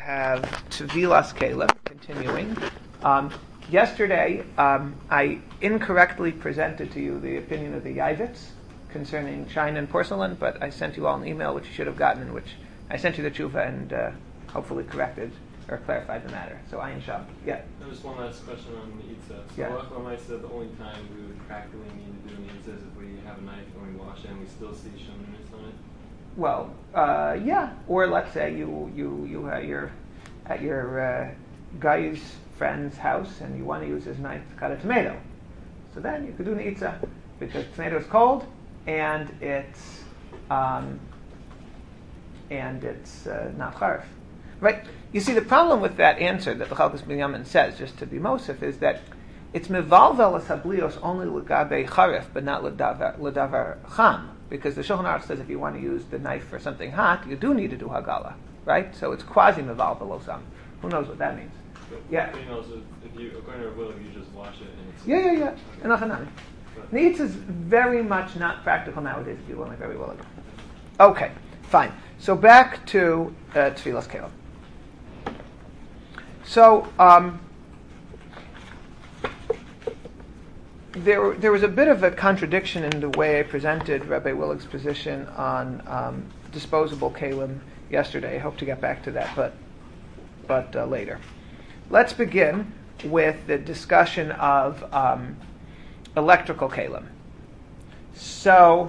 have Tevilas Caleb, continuing. Yesterday, I incorrectly presented to you the opinion of the Yavitz concerning china and porcelain, but I sent you all an email which you should have gotten, in which I sent you the tshuva and hopefully corrected or clarified the matter. So Ayin Sham. Yeah. There's one last question on the Eitzah. So yeah. I said the only time we would practically need to do an Eitzah is if we have a knife and we wash it and we still see shumnus on it. Well, yeah. Or let's say you're at your guy's friend's house and you want to use his knife to cut a tomato. So then you could do an Eitzah because the tomato is cold and it's not charif. Right? You see, the problem with that answer that the Chalkas Binyamin says, just to be Mosif, is that it's mevalvel hablios only legabe charif, but not ledavar cham. Because the Shulchan Aruch says if you want to use the knife for something hot, you do need to do hagala, right? So it's quasi mevalvel osam. Who knows what that means? But yeah. If you, according to will, you just wash it and it's... Yeah. Enochanami. Neitz is very much not practical nowadays, if you will, very well. Okay, fine. So back to Tevilas Caleb. So there was a bit of a contradiction in the way I presented Rabbi Willig's position on disposable kalim yesterday. I hope to get back to that, but later. Let's begin with the discussion of electrical kalim. So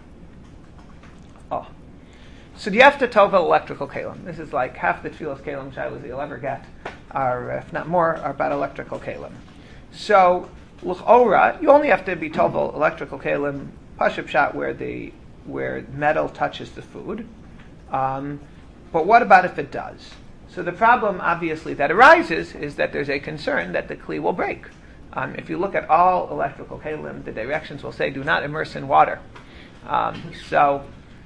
do you have to tovel electrical kalim? This is like half the Tevilas kalim shilas you'll ever get, are, if not more, are about electrical kalim. So l'chora, you only have to be tovel electrical kalim pashut pshat where metal touches the food. But what about if it does? So the problem, obviously, that arises is that there's a concern that the kli will break. If you look at all electrical kalim, the directions will say, do not immerse in water. So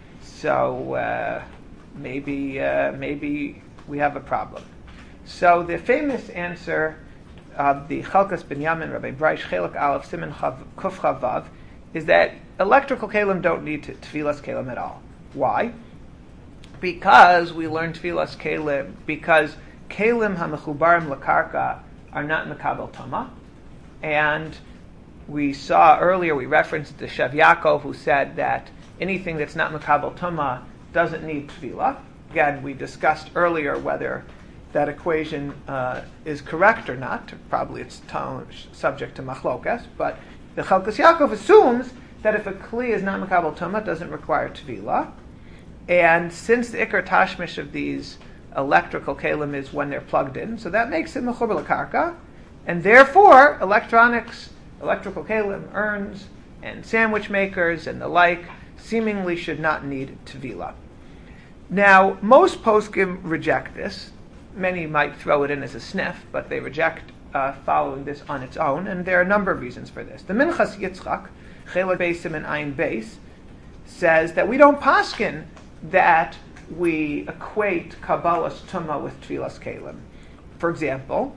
maybe we have a problem. So the famous answer of the Chalkas Binyamin, Rabbi Breish, Chelek Aleph, Siman Kuf Chavav, is that electrical kalim don't need Tevilas kalim at all. Why? Because we learned Tevilas kalim, because kalim hamechubarim lakarka are not mekabel tama, and we saw earlier, we referenced the Shev Yaakov, who said that anything that's not mekabel tama doesn't need tefillah. Again, we discussed earlier whether that equation is correct or not. Probably it's subject to machlokas, but the Chalkas Yaakov assumes that if a kli is not mekabel tama, it doesn't require tefillah. And since the ikar tashmish of these electrical kalim is when they're plugged in, so that makes it mechuber l'karka, and therefore electrical kalim, urns, and sandwich makers, and the like, seemingly should not need tevilah. Now, most poskim reject this. Many might throw it in as a sniff, but they reject following this on its own, and there are a number of reasons for this. The Minchas Yitzchak, Chelek Beisim and Ayin Beis, says that we don't paskin that we equate Kabbalas Tumah with Tevilas Kalim. For example,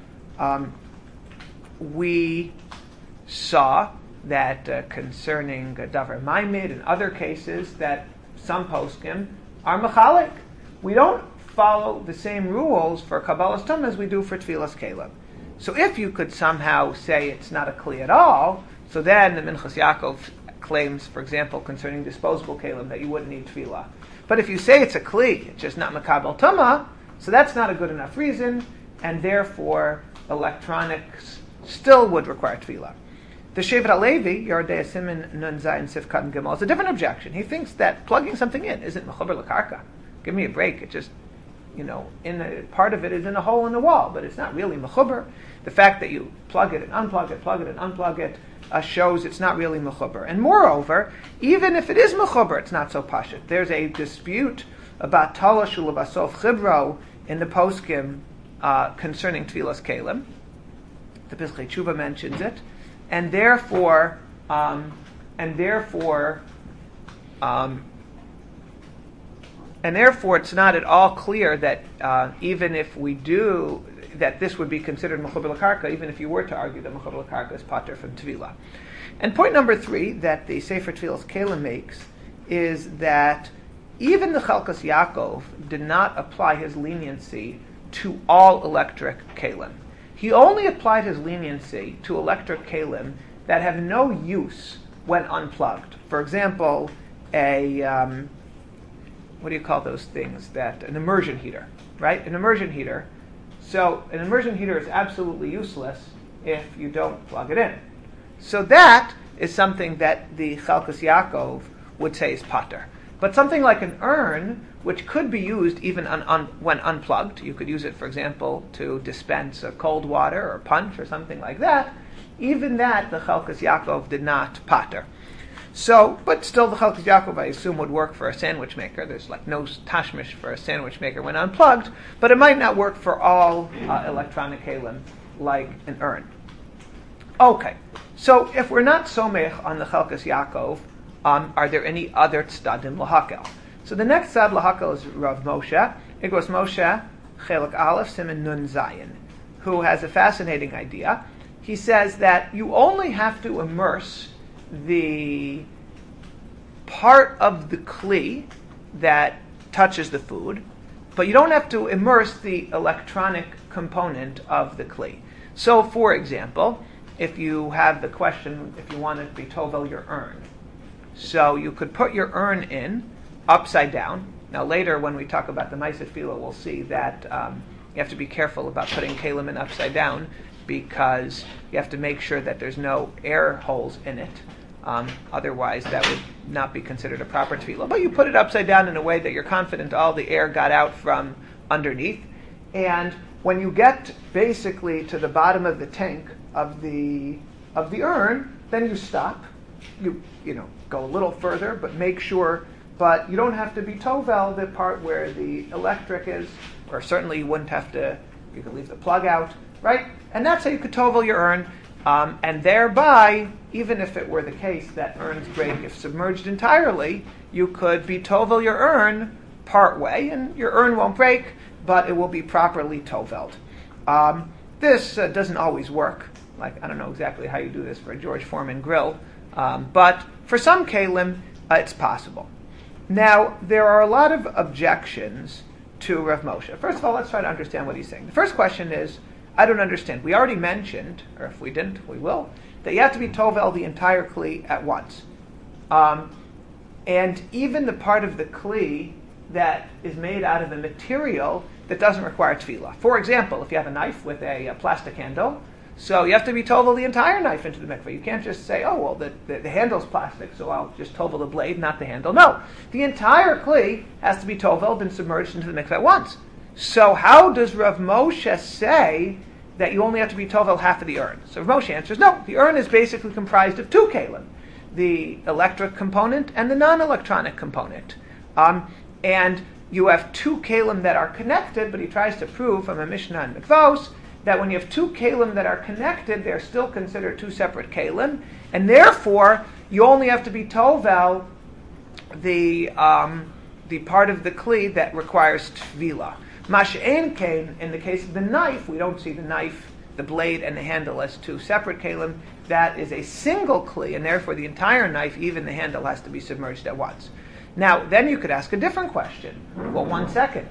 we saw that concerning Davar Maimid and other cases that some poskim are mechalik. We don't follow the same rules for Kabbalas Tumah as we do for Tevilas Kalim. So if you could somehow say it's not a kli at all, so then the Minchas Yaakov claims, for example, concerning disposable kalim, that you wouldn't need tefillah. But if you say it's a kli, it's just not mekabel tama, so that's not a good enough reason, and therefore electronics still would require tefillah. The Shevet HaLevi, Yordei Siman Nun Zayin Sifkat and Gimel, is a different objection. He thinks that plugging something in isn't mechuber l'karka. Give me a break. It just, part of it is in a hole in the wall, but it's not really mechuber. The fact that you plug it and unplug it, plug it and unplug it, shows it's not really mechuber. And moreover, even if it is mechuber, it's not so pashut. There's a dispute about talash ulevasof chibro in the poskim concerning Tevilas kalim. The Pischei Tshuva mentions it, and therefore it's not at all clear that even if we do, that this would be considered mechuber l'karka, even if you were to argue that mechuber l'karka is pater from tevilah. And point number 3 that the Sefer Tevilas Kalim makes is that even the Chalkas Yaakov did not apply his leniency to all electric kalim. He only applied his leniency to electric kalim that have no use when unplugged. For example, what do you call those things? An immersion heater, right? An immersion heater. So an immersion heater is absolutely useless if you don't plug it in. So that is something that the Chalkas Yaakov would say is pater. But something like an urn, which could be used even when unplugged, you could use it, for example, to dispense cold water or punch or something like that, even that the Chalkas Yaakov did not pater. So, but still the Chalkas Yaakov, I assume, would work for a sandwich maker. There's like no tashmish for a sandwich maker when unplugged, but it might not work for all electronic kalim like an urn. Okay, so if we're not somech on the Chalkas Yaakov, are there any other tzdadim lahakel? So the next tzad lahakel is Rav Moshe. It goes Moshe, Chelik Aleph, Siman Nun Zayin, who has a fascinating idea. He says that you only have to immerse the part of the kli that touches the food, but you don't have to immerse the electronic component of the kli. So, for example, if you have the question, if you want to be tovel your urn, so you could put your urn in upside down. Now later when we talk about the Ma'aseh Tefillah, we'll see that you have to be careful about putting kalim in upside down because you have to make sure that there's no air holes in it. Otherwise that would not be considered a proper tefillah. But you put it upside down in a way that you're confident all the air got out from underneath. And when you get basically to the bottom of the tank of the urn, then you stop. You go a little further, but make sure. But you don't have to be tovel the part where the electric is, or certainly you wouldn't have to. You could leave the plug out, right? And that's how you could tovel your urn. And thereby, even if it were the case that urns break if submerged entirely, you could be tovel your urn part way, and your urn won't break, but it will be properly tovelled. This doesn't always work. Like, I don't know exactly how you do this for a George Foreman grill, but for some kalim, it's possible. Now, there are a lot of objections to Rav Moshe. First of all, let's try to understand what he's saying. The first question is, I don't understand. We already mentioned, or if we didn't, we will, that you have to be tovel the entire kli at once. And even the part of the kli that is made out of a material that doesn't require tefillah. For example, if you have a knife with a plastic handle, so you have to be tovel the entire knife into the mikveh. You can't just say, oh, well, the handle's plastic, so I'll just tovel the blade, not the handle. No, the entire kli has to be toveled and submerged into the mikveh at once. So how does Rav Moshe say that you only have to be tovel half of the urn? So Rav Moshe answers, no, the urn is basically comprised of two kalim, the electric component and the non-electronic component. And you have two kalim that are connected, but he tries to prove from a Mishnah and Mikvos that when you have two kalim that are connected, they're still considered two separate kalim, and therefore you only have to be tovel the part of the kli that requires tefillah. Mash'en kain, in the case of the knife, we don't see the knife, the blade, and the handle as two separate kalim. That is a single kli, and therefore the entire knife, even the handle, has to be submerged at once. Now, then you could ask a different question. Well, 1 second.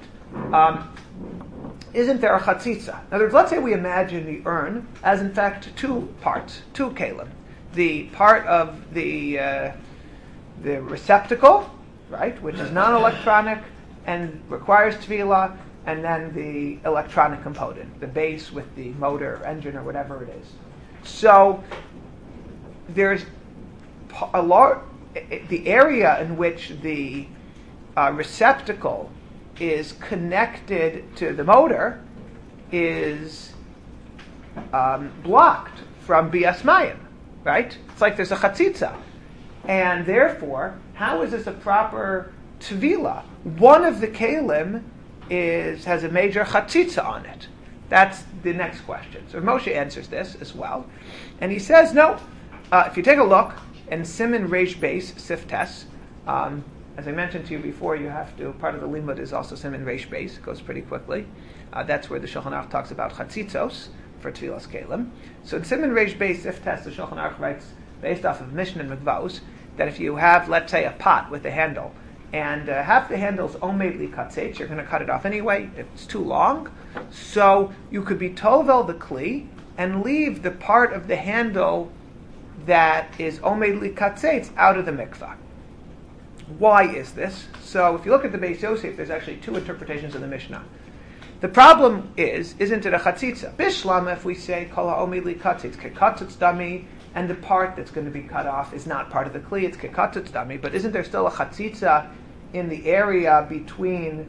Isn't there a chatzitza? In other words, let's say we imagine the urn as, in fact, two parts, two kalim. The part of the receptacle, right, which is non-electronic and requires tefillah, and then the electronic component, the base with the motor, engine, or whatever it is. So there's the area in which the receptacle is connected to the motor is blocked from bias mayim, right? It's like there's a chatzitza. And therefore, how is this a proper tevila? One of the kalim has a major chatzitza on it. That's the next question. So Moshe answers this as well. And he says, no, if you take a look in Siman Reish Beis, Siftes, as I mentioned to you before, you have to, part of the limud is also Siman Reish Beis. It goes pretty quickly. That's where the Shulchan Aruch talks about chatzitzos for Tfilas Kalim. So in Siman Reish Beis, Siftes, the Shulchan Aruch writes, based off of Mishnah and Mikvos, that if you have, let's say, a pot with a handle, and half the handle is omed li katzet. You're going to cut it off anyway. It's too long. So you could be tovel the kli and leave the part of the handle that is omed li katzet out of the mikvah. Why is this? So if you look at the Beis Yosef, there's actually two interpretations of the Mishnah. The problem isn't it a chatzitza? Bishlam, if we say kol ha'omed li katzitz, kekatzitz dami, and the part that's going to be cut off is not part of the kli, it's kekatzitz dami, but isn't there still a chatzitza in the area between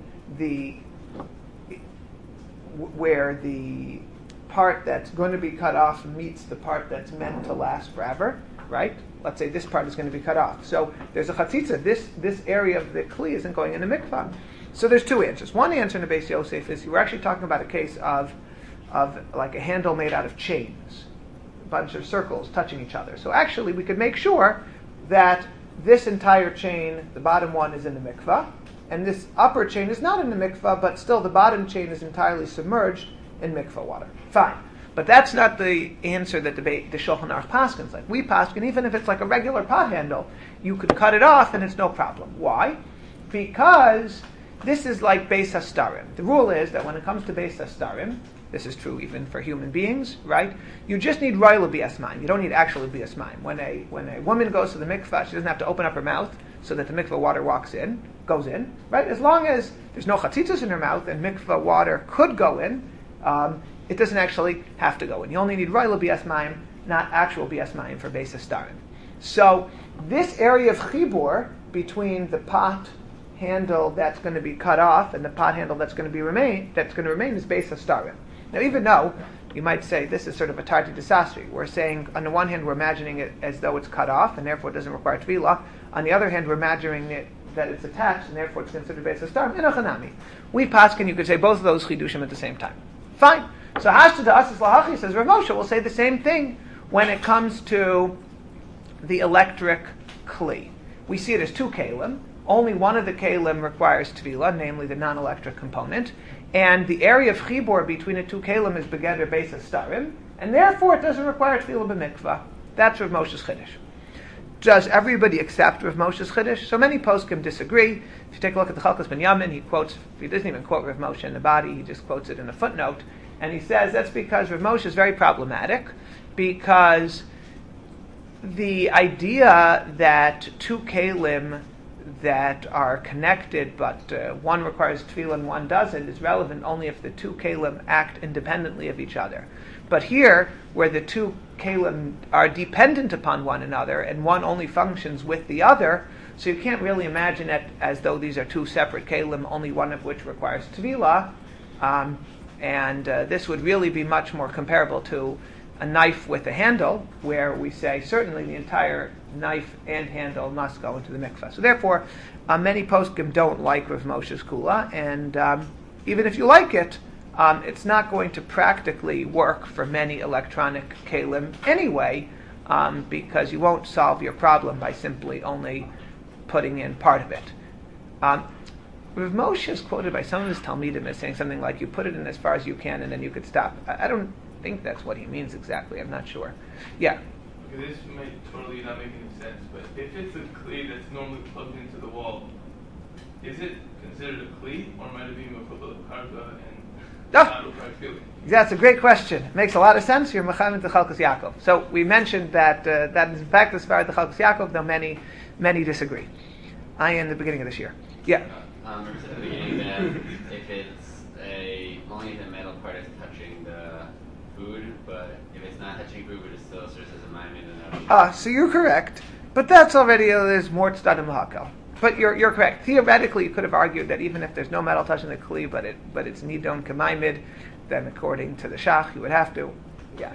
where the part that's going to be cut off meets the part that's meant to last forever, right? Let's say this part is going to be cut off. So there's a chatzitza. This area of the kli isn't going in the mikvah. So there's two answers. One answer in the Beis Yosef is we're actually talking about a case of like a handle made out of chains, a bunch of circles touching each other. So actually we could make sure that this entire chain, the bottom one, is in the mikvah, and this upper chain is not in the mikvah, but still the bottom chain is entirely submerged in mikvah water. Fine. But that's not the answer that the Shulchan Aruch paskins. Like we paskin, even if it's like a regular pot handle, you could cut it off and it's no problem. Why? Because this is like Beis Hastarim. The rule is that when it comes to Beis Hastarim, this is true even for human beings, right? You just need royal bias mayim. You don't need actual bias mayim. When a woman goes to the mikvah, she doesn't have to open up her mouth so that the mikvah water goes in, right? As long as there's no chatzitzos in her mouth and mikvah water could go in, it doesn't actually have to go in. You only need royal bias mayim, not actual bias mayim for Beis Hastarim. So this area of chibur between the pot handle that's going to be cut off and the pot handle that's going to remain is Beis Hastarim. Now, even though you might say this is sort of a tarti disastri, we're saying on the one hand we're imagining it as though it's cut off and therefore it doesn't require tefillah. On the other hand, we're imagining it that it's attached and therefore it's considered Beis Hastarim. Inachanami. We paskin, you could say both of those chidushim at the same time. Fine. So Hashta to Asas Lahachi says Rav Moshe will say the same thing when it comes to the electric kli. We see it as two kalim. Only one of the kalim requires tefillah, namely the non-electric component, and the area of chibur between the two kalim is begeder Beis Hastarim, and therefore it doesn't require tefillah b'mikvah. That's Rav Moshe's chiddush. Does everybody accept Rav Moshe's chiddush? So many poskim disagree. If you take a look at the Chalkas Ben Yamin, he doesn't even quote Rav Moshe in the body, he just quotes it in a footnote, and he says that's because Rav Moshe is very problematic, because the idea that two kalim that are connected, but one requires tefillah and one doesn't, is relevant only if the two kalim act independently of each other. But here, where the two kalim are dependent upon one another, and one only functions with the other, so you can't really imagine it as though these are two separate kalim, only one of which requires tefillah, and this would really be much more comparable to a knife with a handle, where we say certainly the entire knife and handle must go into the mikvah. So therefore, many poskim don't like Rav Moshe's kula, and even if you like it, it's not going to practically work for many electronic kalim anyway, because you won't solve your problem by simply only putting in part of it. Rav Moshe is quoted by some of his Talmidim as saying something like, you put it in as far as you can and then you could stop. I don't think that's what he means exactly. I'm not sure. Yeah. Okay, this might totally not make any sense, but if it's a kli that's normally plugged into the wall, is it considered a kli, or might it be mekubal karka and not required feeling? That's a great question. It makes a lot of sense. You're mechanim to Chalkas Yaakov. So we mentioned that that is in fact as far as the Chalkas Yaakov, though many disagree. In the beginning of this year. Yeah. Remember at the beginning that if it's only the metal part is touching the food, but if it's not touching food, but it still serves as a mime in the So you're correct, but that's already there's more tzadim lahakal. But you're correct. Theoretically, you could have argued that even if there's no metal touching the kli, but it's nidon k'maimid, then according to the shach, you would have to. Yeah.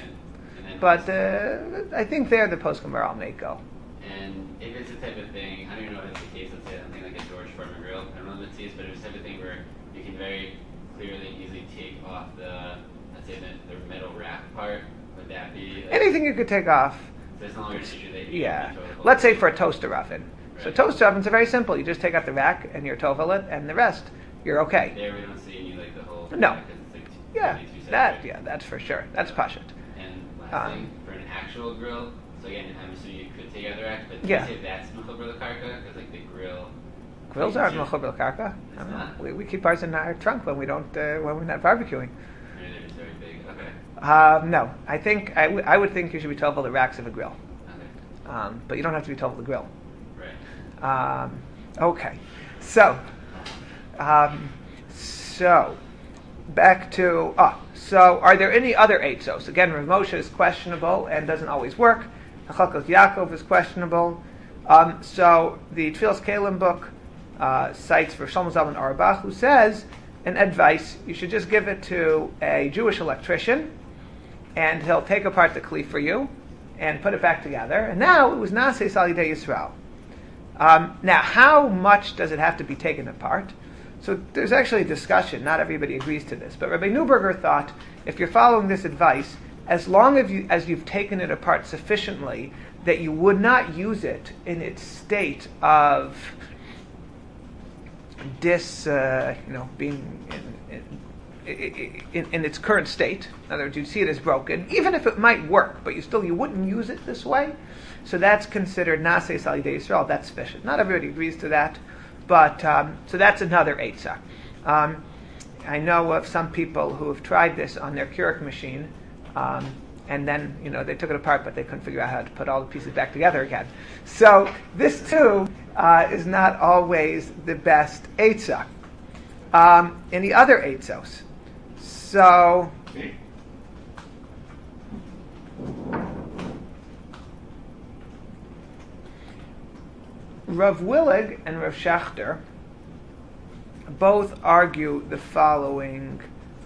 But I think there the poskim are all meko. And if it's the type of thing, I don't even know if it's the case, let's say something like a George Foreman grill, I don't know if it's the case, but if it's the type of thing where you can very clearly and easily take off the metal wrap part, would that be anything you could take off? So it's no longer an issue that yeah. Let's say for a toaster oven. Right. So toaster ovens are very simple. You just take out the rack and you're tovel it, and the rest you're okay. There we don't see any like the whole. No. Rack, it's like that's for sure. That's pashut. And last thing, for an actual grill. So again, I'm assuming you could take out the rack, but yeah. say that's mechaber l'karka, because like the grill Grills aren't mechuber l'karka. I don't know. We keep ours in our trunk when we don't when we're not barbecuing. Maybe they're just very big. Okay. No, I think I would think you should be told the racks of a grill, Okay. but you don't have to be told the grill. Right. Okay, so back to so are there any other eitzos? Again, Rav Moshe is questionable and doesn't always work. Chalkos Yaakov is questionable. So the Tfilas Kelim book cites for Shlomo Zalman Auerbach, who says, an advice, you should just give it to a Jewish electrician, and he'll take apart the kli for you and put it back together. And now it was Naseh Sal Yidei Yisrael. Now, how much does it have to be taken apart? So there's actually a discussion. Not everybody agrees to this. But Rabbi Neuberger thought, if you're following this advice, as long as you've taken it apart sufficiently that you would not use it in its state of being in its current state. In other words, you'd see it as broken, even if it might work, but you wouldn't use it this way. So that's considered Naseh Sal Yidei Yisrael. That's sufficient. Not everybody agrees to that, but so that's another eitzah. I know of some people who have tried this on their Keurig machine, and then they took it apart, but they couldn't figure out how to put all the pieces back together again. So this too is not always the best eitzah. Any other eitzos? So Rav Willig and Rav Schachter both argue the following.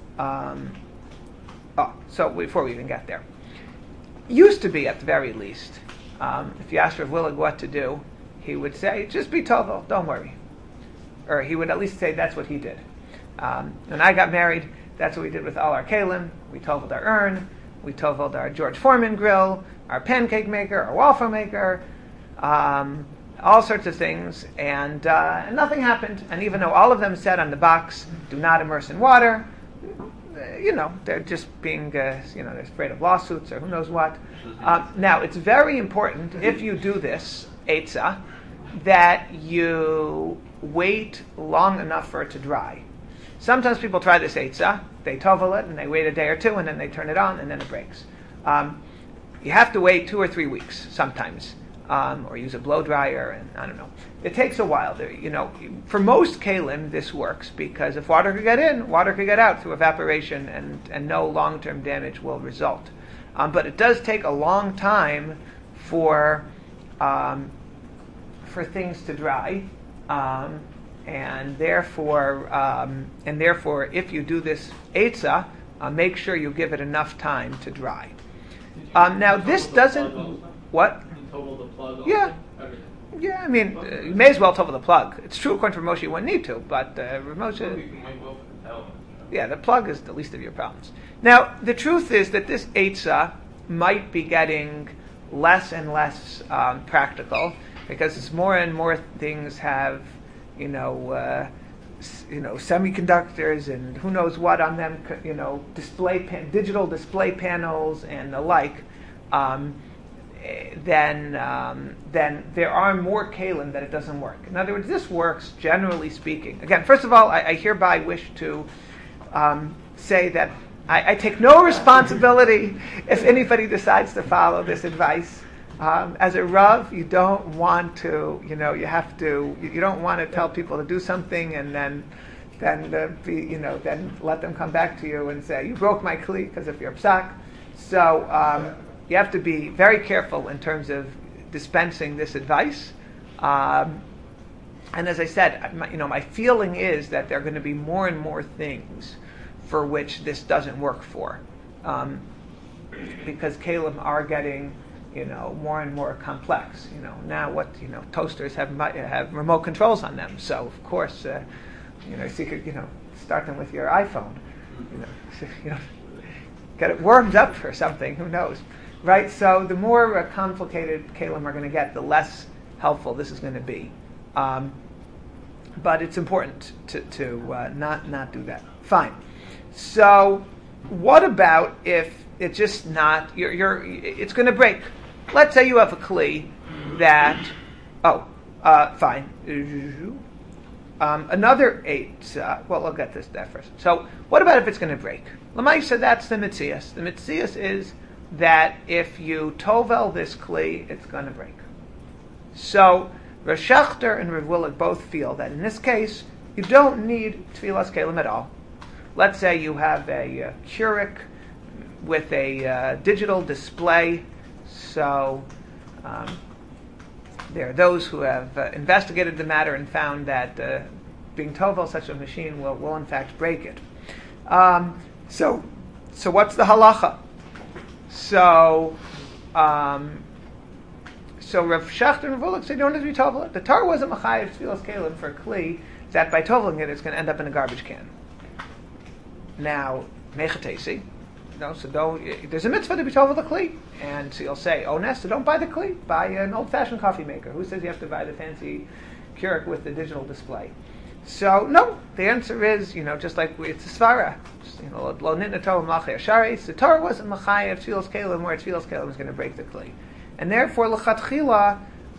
So before we even get there, used to be at the very least, if you asked Rav Willig what to do, he would say, just be tovel, don't worry. Or he would at least say that's what he did. When I got married, that's what we did with all our kalim. We toveled our urn, we toveled our George Foreman grill, our pancake maker, our waffle maker, all sorts of things, and nothing happened. And even though all of them said on the box, do not immerse in water, they're just being, they're afraid of lawsuits or who knows what. Now, it's very important, if you do this, eitzah, that you wait long enough for it to dry. Sometimes people try this eitzah, they tovel it, and they wait a day or two, and then they turn it on, and then it breaks. You have to wait 2 or 3 weeks sometimes, or use a blow dryer, and I don't know. It takes a while. For most kalim, this works, because if water could get in, water could get out through evaporation, and no long-term damage will result. But it does take a long time for things to dry, and therefore, if you do this eitzah, make sure you give it enough time to dry. Now, this doesn't. What? You total the plug also? Yeah. Everything. Yeah, I mean, you may as well tovel the plug. It's true according to Rav Moshe you wouldn't need to, but Rav Moshe. You can make well for the towel. Yeah, the plug is the least of your problems. Now, the truth is that this eitzah might be getting less and less practical, because as more and more things have, semiconductors and who knows what on them, digital display panels and the like. Then there are more kalim that it doesn't work. In other words, this works generally speaking. Again, first of all, I hereby wish to say that I take no responsibility if anybody decides to follow this advice. As a Rav, you don't want to, you don't want to tell people to do something and then let them come back to you and say, you broke my kli because of your psak. So you have to be very careful in terms of dispensing this advice. And as I said, my feeling is that there are going to be more and more things for which this doesn't work for, because kalim are getting, more and more complex. Now toasters have remote controls on them, so of course, so you could, start them with your iPhone, get it warmed up or something. Who knows, right? So the more complicated kalim are going to get, the less helpful this is going to be. But it's important to not do that. Fine. So, what about if it's just not it's going to break? Let's say you have a kli that. Fine. another eight. Well, I'll get this that first. So, what about if it's going to break? L'maisa, that's the mitzias. The mitzias is that if you tovel this kli, it's going to break. So, Rav Shachter and Rav Willig both feel that in this case, you don't need tefillas kelim at all. Let's say you have a Keurig with a digital display. So, there are those who have investigated the matter and found that being tovel such a machine will in fact break it. So what's the halacha? So Rav Shachter and Rav Willig say you don't have to be tovel. The Torah wasn't machayev tefillas kelim for a kli that by toveling it, it's going to end up in a garbage can. Now, mechatesi. So there's a mitzvah to be tovel the kli, and so you'll say, "Oh, Nesta, don't buy the kli. Buy an old-fashioned coffee maker." Who says you have to buy the fancy Keurig with the digital display? So no, the answer is, just like it's a svara. Lo nitna Torah mlachei asharis. The Torah wasn't machayev tefillas kelim where tefillas kelim is going to break the kli, and therefore lechatchila,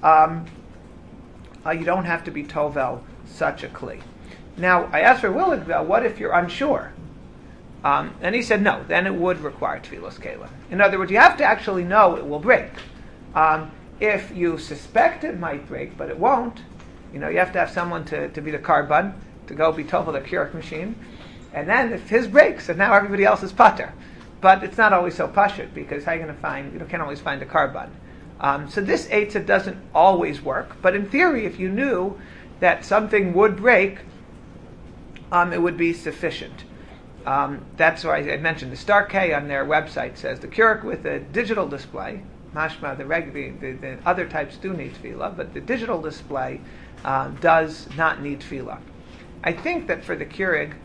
you don't have to be tovel such a kli. Now I asked for Willig though, what if you're unsure? And he said no, then it would require tefillas kelim. In other words, you have to actually know it will break. If you suspect it might break, but it won't, you have to have someone to be the carbon, to go be tovel the Keurig machine. And then if his breaks, and now everybody else is pater. But it's not always so pashut, because how are you going to find, you can't always find a carbon. So this eitzah doesn't always work, but in theory, if you knew that something would break, it would be sufficient. That's why I mentioned the Star K on their website says the Keurig with a digital display, mashma, the other types do need tefillah, but the digital display does not need tefillah. I think that for the Keurig,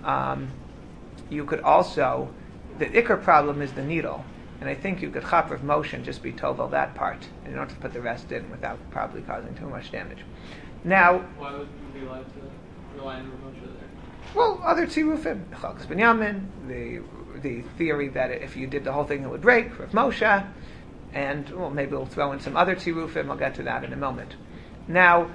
you could also, the ikar problem is the needle, and I think you could chaper of motion, just be tovel that part, and you don't have to put the rest in without probably causing too much damage. Now, why would you be allowed to rely on Rav Moshe there? Well, other tzirufim, Chalkas Binyamin, the theory that if you did the whole thing it would break, Rav Moshe, and maybe we'll throw in some other tzirufim. I'll get to that in a moment. Now,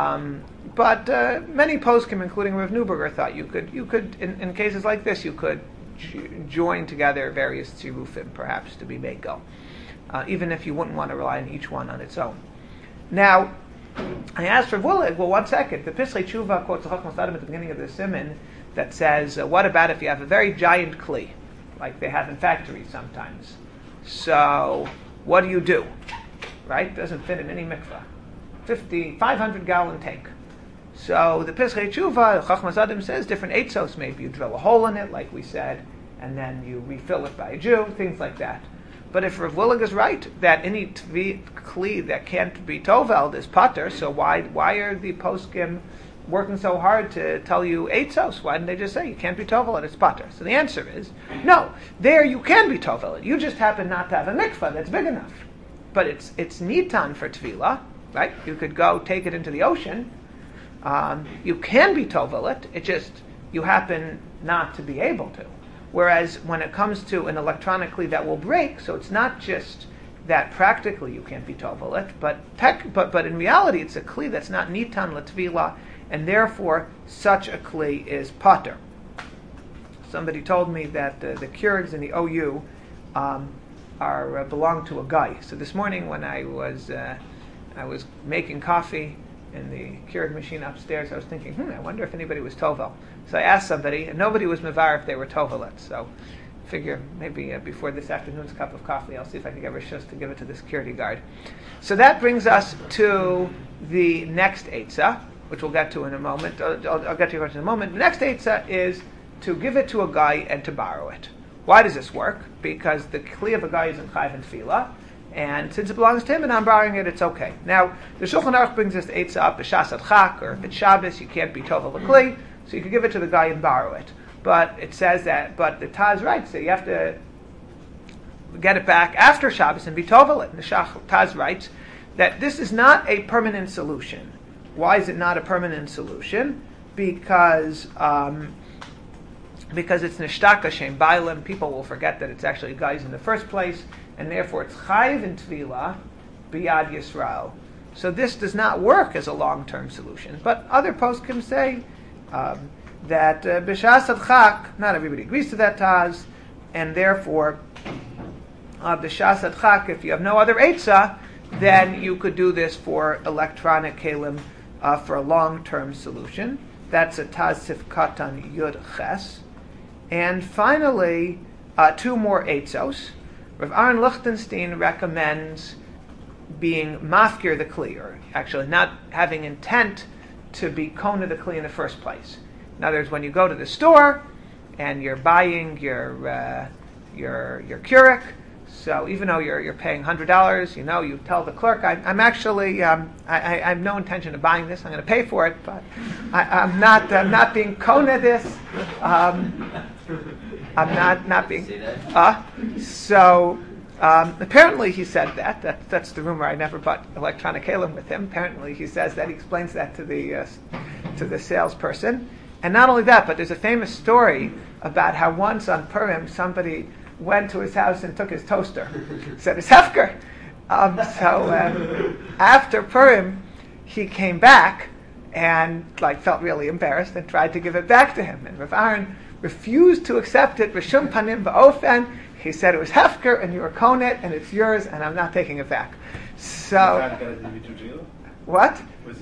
but many poskim, including Rav Neuberger, thought you could in cases like this, you could join together various tzirufim, perhaps to be mego, even if you wouldn't want to rely on each one on its own. Now, I asked Rav Willig, well, 1 second. The Pischei Tshuva quotes the Chachmas Adam at the beginning of the Siman that says, what about if you have a very giant kli, like they have in factories sometimes? So, what do? Right? Doesn't fit in any mikvah. 500-gallon tank. So, the Pischei Tshuva, Chachmas Adam says, different eitzos, maybe you drill a hole in it, like we said, and then you refill it by a Jew, things like that. But if Rav Willig is right that any kli that can't be toveld is pater, so why are the poskim working so hard to tell you eitzos? Why didn't they just say you can't be toveld, it's pater? So the answer is no. There you can be toveld. You just happen not to have a mikvah that's big enough. But it's nitan for tefillah, right? You could go take it into the ocean. You can be toveld. It just you happen not to be able to. Whereas when it comes to an electronic kli that will break, so it's not just that practically you can't be tovel it, but in reality it's a kli that's not nitan l'tevila, and therefore such a kli is pater. Somebody told me that the Keurigs in the OU belong to a guy. So this morning when I was making coffee in the Keurig machine upstairs, I was thinking, I wonder if anybody was tovel. So I asked somebody, and nobody was mevar if they were tovelet. So I figure maybe before this afternoon's cup of coffee, I'll see if I can get Rishos to give it to the security guard. So that brings us to the next eitzah, which we'll get to in a moment. I'll get to your question in a moment. The next eitzah is to give it to a guy and to borrow it. Why does this work? Because the kli of a guy is in chayv and tefillah, and since it belongs to him and I'm borrowing it, it's okay. Now, the Shulchan Aruch brings this eitzah up, b'shas adchak, or if it's Shabbos, you can't be tovel l'kli, so you can give it to the guy and borrow it. But it says that, but the Taz writes that you have to get it back after Shabbos and be tovel it. And the Taz writes that this is not a permanent solution. Why is it not a permanent solution? Because it's nishtaka shem bailim. People will forget that it's actually guys in the first place, and therefore it's chayiv in tefillah biyad Yisrael. So this does not work as a long-term solution. But other poskim say that b'shas adchak, not everybody agrees to that taz, and therefore b'shas adchak, if you have no other eitzah, then you could do this for electronic kalim for a long-term solution. That's a taz sifkatan yud ches. And finally, two more eitzos. Rav Aaron Lichtenstein recommends being mafkir the kli, or actually not having intent to be kona the kli in the first place. In other words, when you go to the store and you're buying your Keurig, so even though you're paying $100, you tell the clerk, I'm actually I have no intention of buying this. I'm going to pay for it, but I'm not being kona this. I'm not being. So apparently he said that. That's the rumor. I never bought electronic kalim with him. Apparently he says that. He explains that to the salesperson. And not only that, but there's a famous story about how once on Purim somebody went to his house and took his toaster. Said it's hefker. So after Purim, he came back and felt really embarrassed and tried to give it back to him. And Rav Aaron refused to accept it. Rishum panim ba'ofen. He said it was hefker and you were konet and it's yours and I'm not taking it back. So what?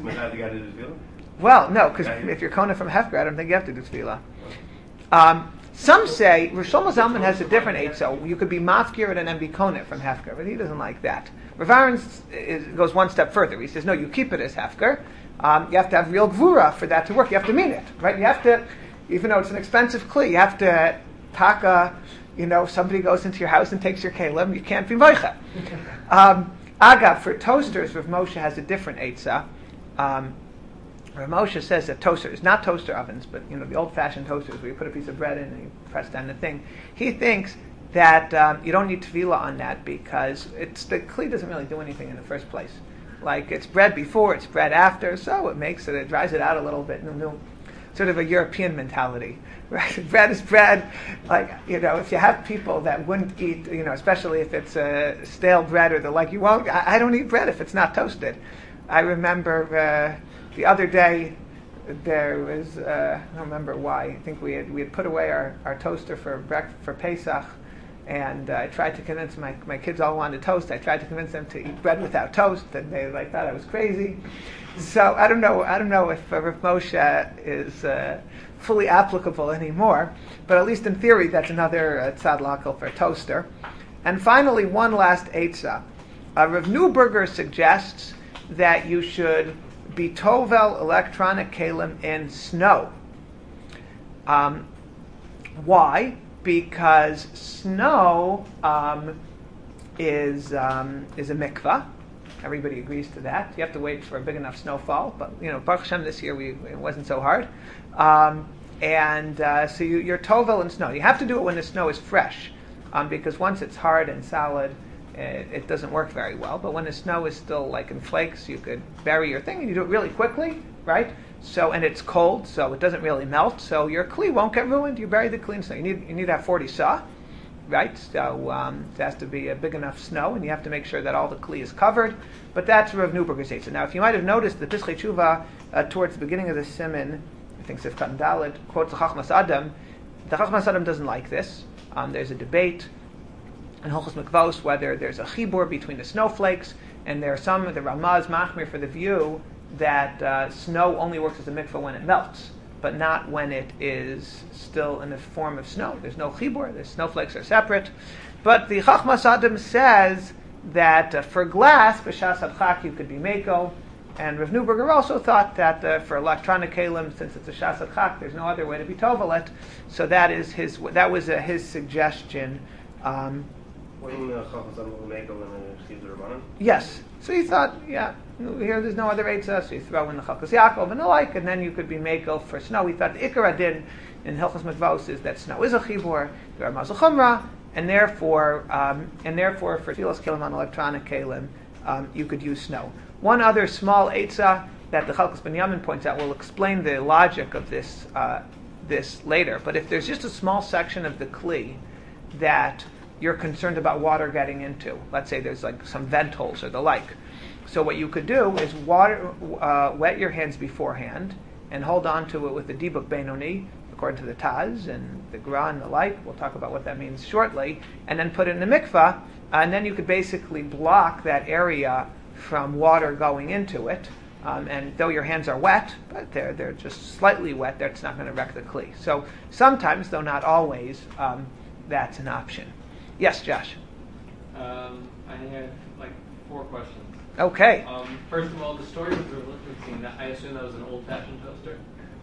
Well, no, because if you're konet from hefker, I don't think you have to do tefillah. Some say Rosh Shlomo Zalman has a different eitzah. You could be mafkir and then be konet from hefker, but he doesn't like that. Rav Aaron goes one step further. He says, no, you keep it as hefker. You have to have real gvura for that to work. You have to mean it, right? You have to, even though it's an expensive kli, you have to taka. Somebody goes into your house and takes your kalim, you can't be moicha. Agav, for toasters, Rav Moshe has a different eitzah. Rav Moshe says that toasters, not toaster ovens, but the old-fashioned toasters where you put a piece of bread in and you press down the thing. He thinks that you don't need tefillah on that because the kli doesn't really do anything in the first place. Like it's bread before, it's bread after, so it dries it out a little bit. Sort of a European mentality, right? Bread is bread. If you have people that wouldn't eat, especially if it's a stale bread or you won't. I don't eat bread if it's not toasted. I remember the other day there was I don't remember why. I think we had put away our toaster for Pesach, and I tried to convince my kids all wanted toast. I tried to convince them to eat bread without toast, and they thought I was crazy. So I don't know if Rav Moshe is fully applicable anymore, but at least in theory that's another tzad lakel for a toaster. And finally, one last eitzah. Rav Neuberger suggests that you should be tovel electronic kalim in snow. Why? Because snow is a mikvah. Everybody agrees to that. You have to wait for a big enough snowfall, but Baruch Hashem this year it wasn't so hard. So you're tovel in snow. You have to do it when the snow is fresh, because once it's hard and solid, it doesn't work very well. But when the snow is still in flakes, you could bury your thing and you do it really quickly, right? So, and it's cold, so it doesn't really melt. So your kli won't get ruined. You bury the kli in snow. You need to have 40 sah, right? So it has to be a big enough snow, and you have to make sure that all the kli is covered. But that's Rav Neuberger's eitzah. Now, if you might have noticed, the Pischei Tshuva towards the beginning of the siman, I think Sifkat Dalet quotes the Chachmas Adam. The Chachmas Adam doesn't like this. There's a debate in Hilchos Mikvos whether there's a chibur between the snowflakes, and there are some, the Ramaz Machmir for the view that snow only works as a mikvah when it melts, but not when it is still in the form of snow. There's no chibur, the snowflakes are separate. But the Chachmas Adam says that for glass, b'shas adchak, you could be meko, and Rav Neuberger also thought that for electronic kalim, since it's a shas adchak, there's no other way to be tovelet. So that was his suggestion. Yes. So he thought, here there's no other eitzah, so you throw in the Chalkas Yaakov and the like, and then you could be mekel for snow. He thought the Ikar Adin in Hilchos Mikvos is that snow is a chibur, there are mazal chumrah, and therefore for tefillas kalim on electronic kalim, you could use snow. One other small eitzah that the Chalkas Ben Yamin points out will explain the logic of this later. But if there's just a small section of the kli that you're concerned about water getting into. Let's say there's like some vent holes or the like. So what you could do is wet your hands beforehand and hold on to it with the Dibuk Benoni, according to the Taz and the Gra and the like. We'll talk about what that means shortly. And then put it in the mikvah, and then you could basically block that area from water going into it. And though your hands are wet, but they're just slightly wet, that's not going to wreck the kli. So sometimes, though not always, that's an option. Yes, Josh? I have like 4 questions. Okay. First of all, the story with the liquid I assume that was an old-fashioned toaster?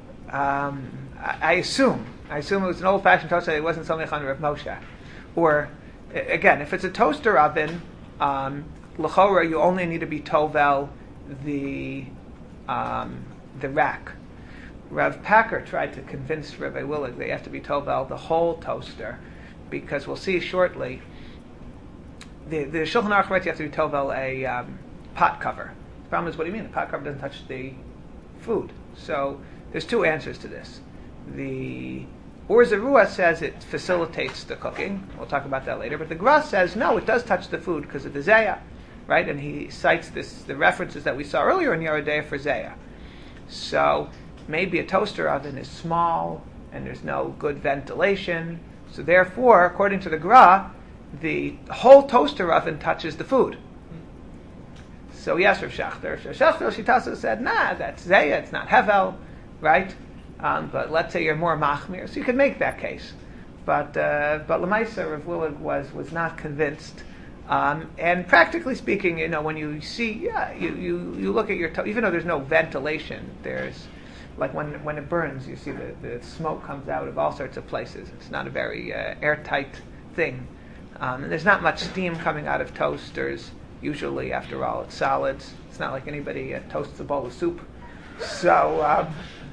I assume it was an old-fashioned toaster. It wasn't something on Rav Moshe. Or, again, if it's a toaster oven, l'chora, you only need to be tovel the rack. Rav Packer tried to convince Rabbi Willig they have to be tovel the whole toaster, because we'll see shortly. The Shulchan Aruch writes you have to be tovel a pot cover. The problem is, what do you mean? The pot cover doesn't touch the food. So there's 2 answers to this. The Or Zerua says it facilitates the cooking. We'll talk about that later. But the Gra says, no, it does touch the food because of the Zayah. Right? And he cites the references that we saw earlier in Yerodea for Zayah. So maybe a toaster oven is small and there's no good ventilation. So therefore, according to the Gra, the whole toaster oven touches the food. So yes, Rav Shachter. Rav Shachter Shitasa said, nah, that's Zayah, it's not Hevel, right? But let's say you're more Machmir, so you could make that case. But Lamaisa, Rav Willig was not convinced. And practically speaking, when you see, you look at your even though there's no ventilation, there's like when it burns, you see the smoke comes out of all sorts of places. It's not a very airtight thing. And there's not much steam coming out of toasters. Usually, after all, it's solids. It's not like anybody toasts a bowl of soup. So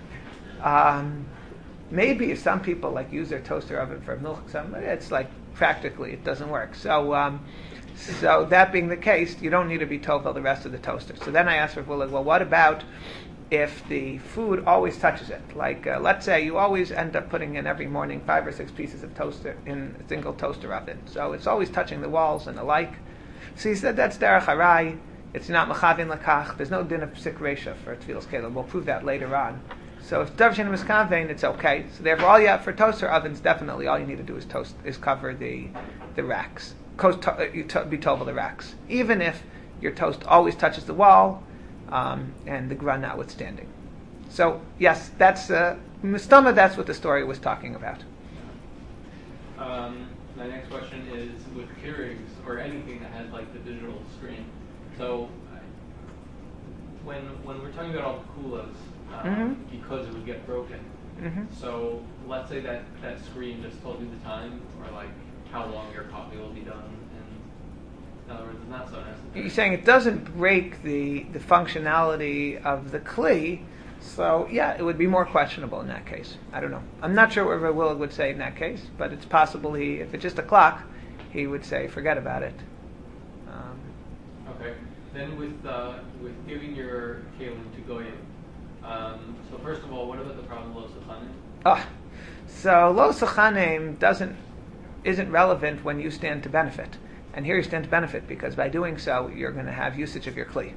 maybe if some people like use their toaster oven for milk, it's like practically it doesn't work. So that being the case, you don't need to be tovel the rest of the toaster. So then I asked Rav Willig, well, what about if the food always touches it? Like, let's say you always end up putting in every morning 5 or 6 pieces of toaster in a single toaster oven. So it's always touching the walls and the like. So he said that's derech harai. It's not machavin lakach. There's no din of psik reisha for tefillas kelim. We'll prove that later on. So if davshin miskavein, it's okay. So therefore, all you have for toaster ovens, definitely all you need to do is cover the racks. Be tovel the racks, even if your toast always touches the wall, and the Gra notwithstanding. So yes, that's mistama. That's what the story was talking about. My next question is with Keurigs or anything that has like the digital screen. So when we're talking about all the kulas, because it would get broken. So let's say that screen just told you the time or like how long your coffee will be done. In other words, it's not so necessary. You're saying it doesn't break the functionality of the kli, so yeah, it would be more questionable in that case. I don't know. I'm not sure what Rav Willig would say in that case, but it's possible if it's just a clock, he would say forget about it. Okay. Then with giving your kalim to goyim, so first of all, what about the problem of lo sachanim? So lo sachanim isn't relevant when you stand to benefit. And here you stand to benefit because by doing so, you're going to have usage of your kli.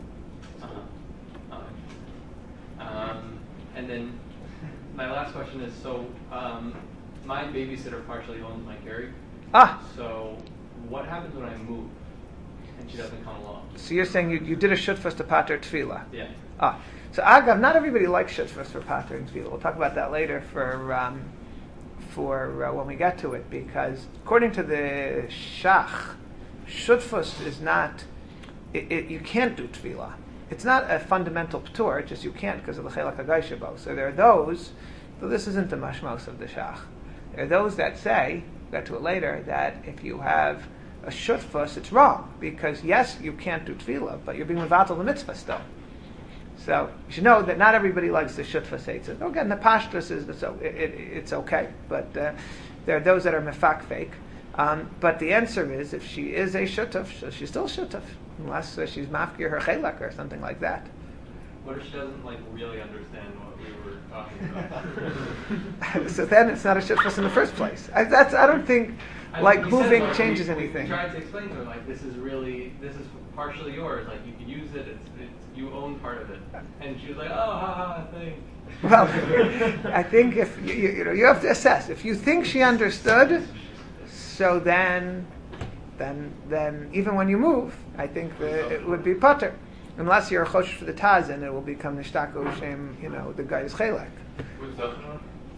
And then my last question is, so my babysitter partially owns my Keurig. So what happens when I move and she doesn't come along? So you're saying you did a shutfas to pater tefillah. Yeah. So agav, not everybody likes shutfas for pater and tefillah. We'll talk about that later for when we get to it, because according to the Shach, shutfus is not. You can't do tefillah. It's not a fundamental p'tur. It's just you can't because of the chelak hagai shebo. So there are those. So this isn't the mashmos of the Shach. There are those that say, we'll get to it later, that if you have a shutfus, it's wrong because yes, you can't do tefillah, but you're being mevatel the mitzvah still. So you should know that not everybody likes the shutfas eitzah. Again, the pashtus is it's okay, but there are those that are mefak fake. But the answer is, if she is a shutaf, so she's still shutaf, unless she's mafkir her chelak or something like that. What if she doesn't really understand what we were talking about? So then it's not a shutfas in the first place. I don't think like he moving said, changes we anything. tried to explain to him, like, this is partially yours. Like, you can use it. You own part of it. And she was like, oh, thanks. Well, I think if you have to assess. If you think she understood, so then even when you move, I think that it would be pater. Unless you're a chosh for the taz, and it will become nishtako shem. The guy is chelek. What's that on?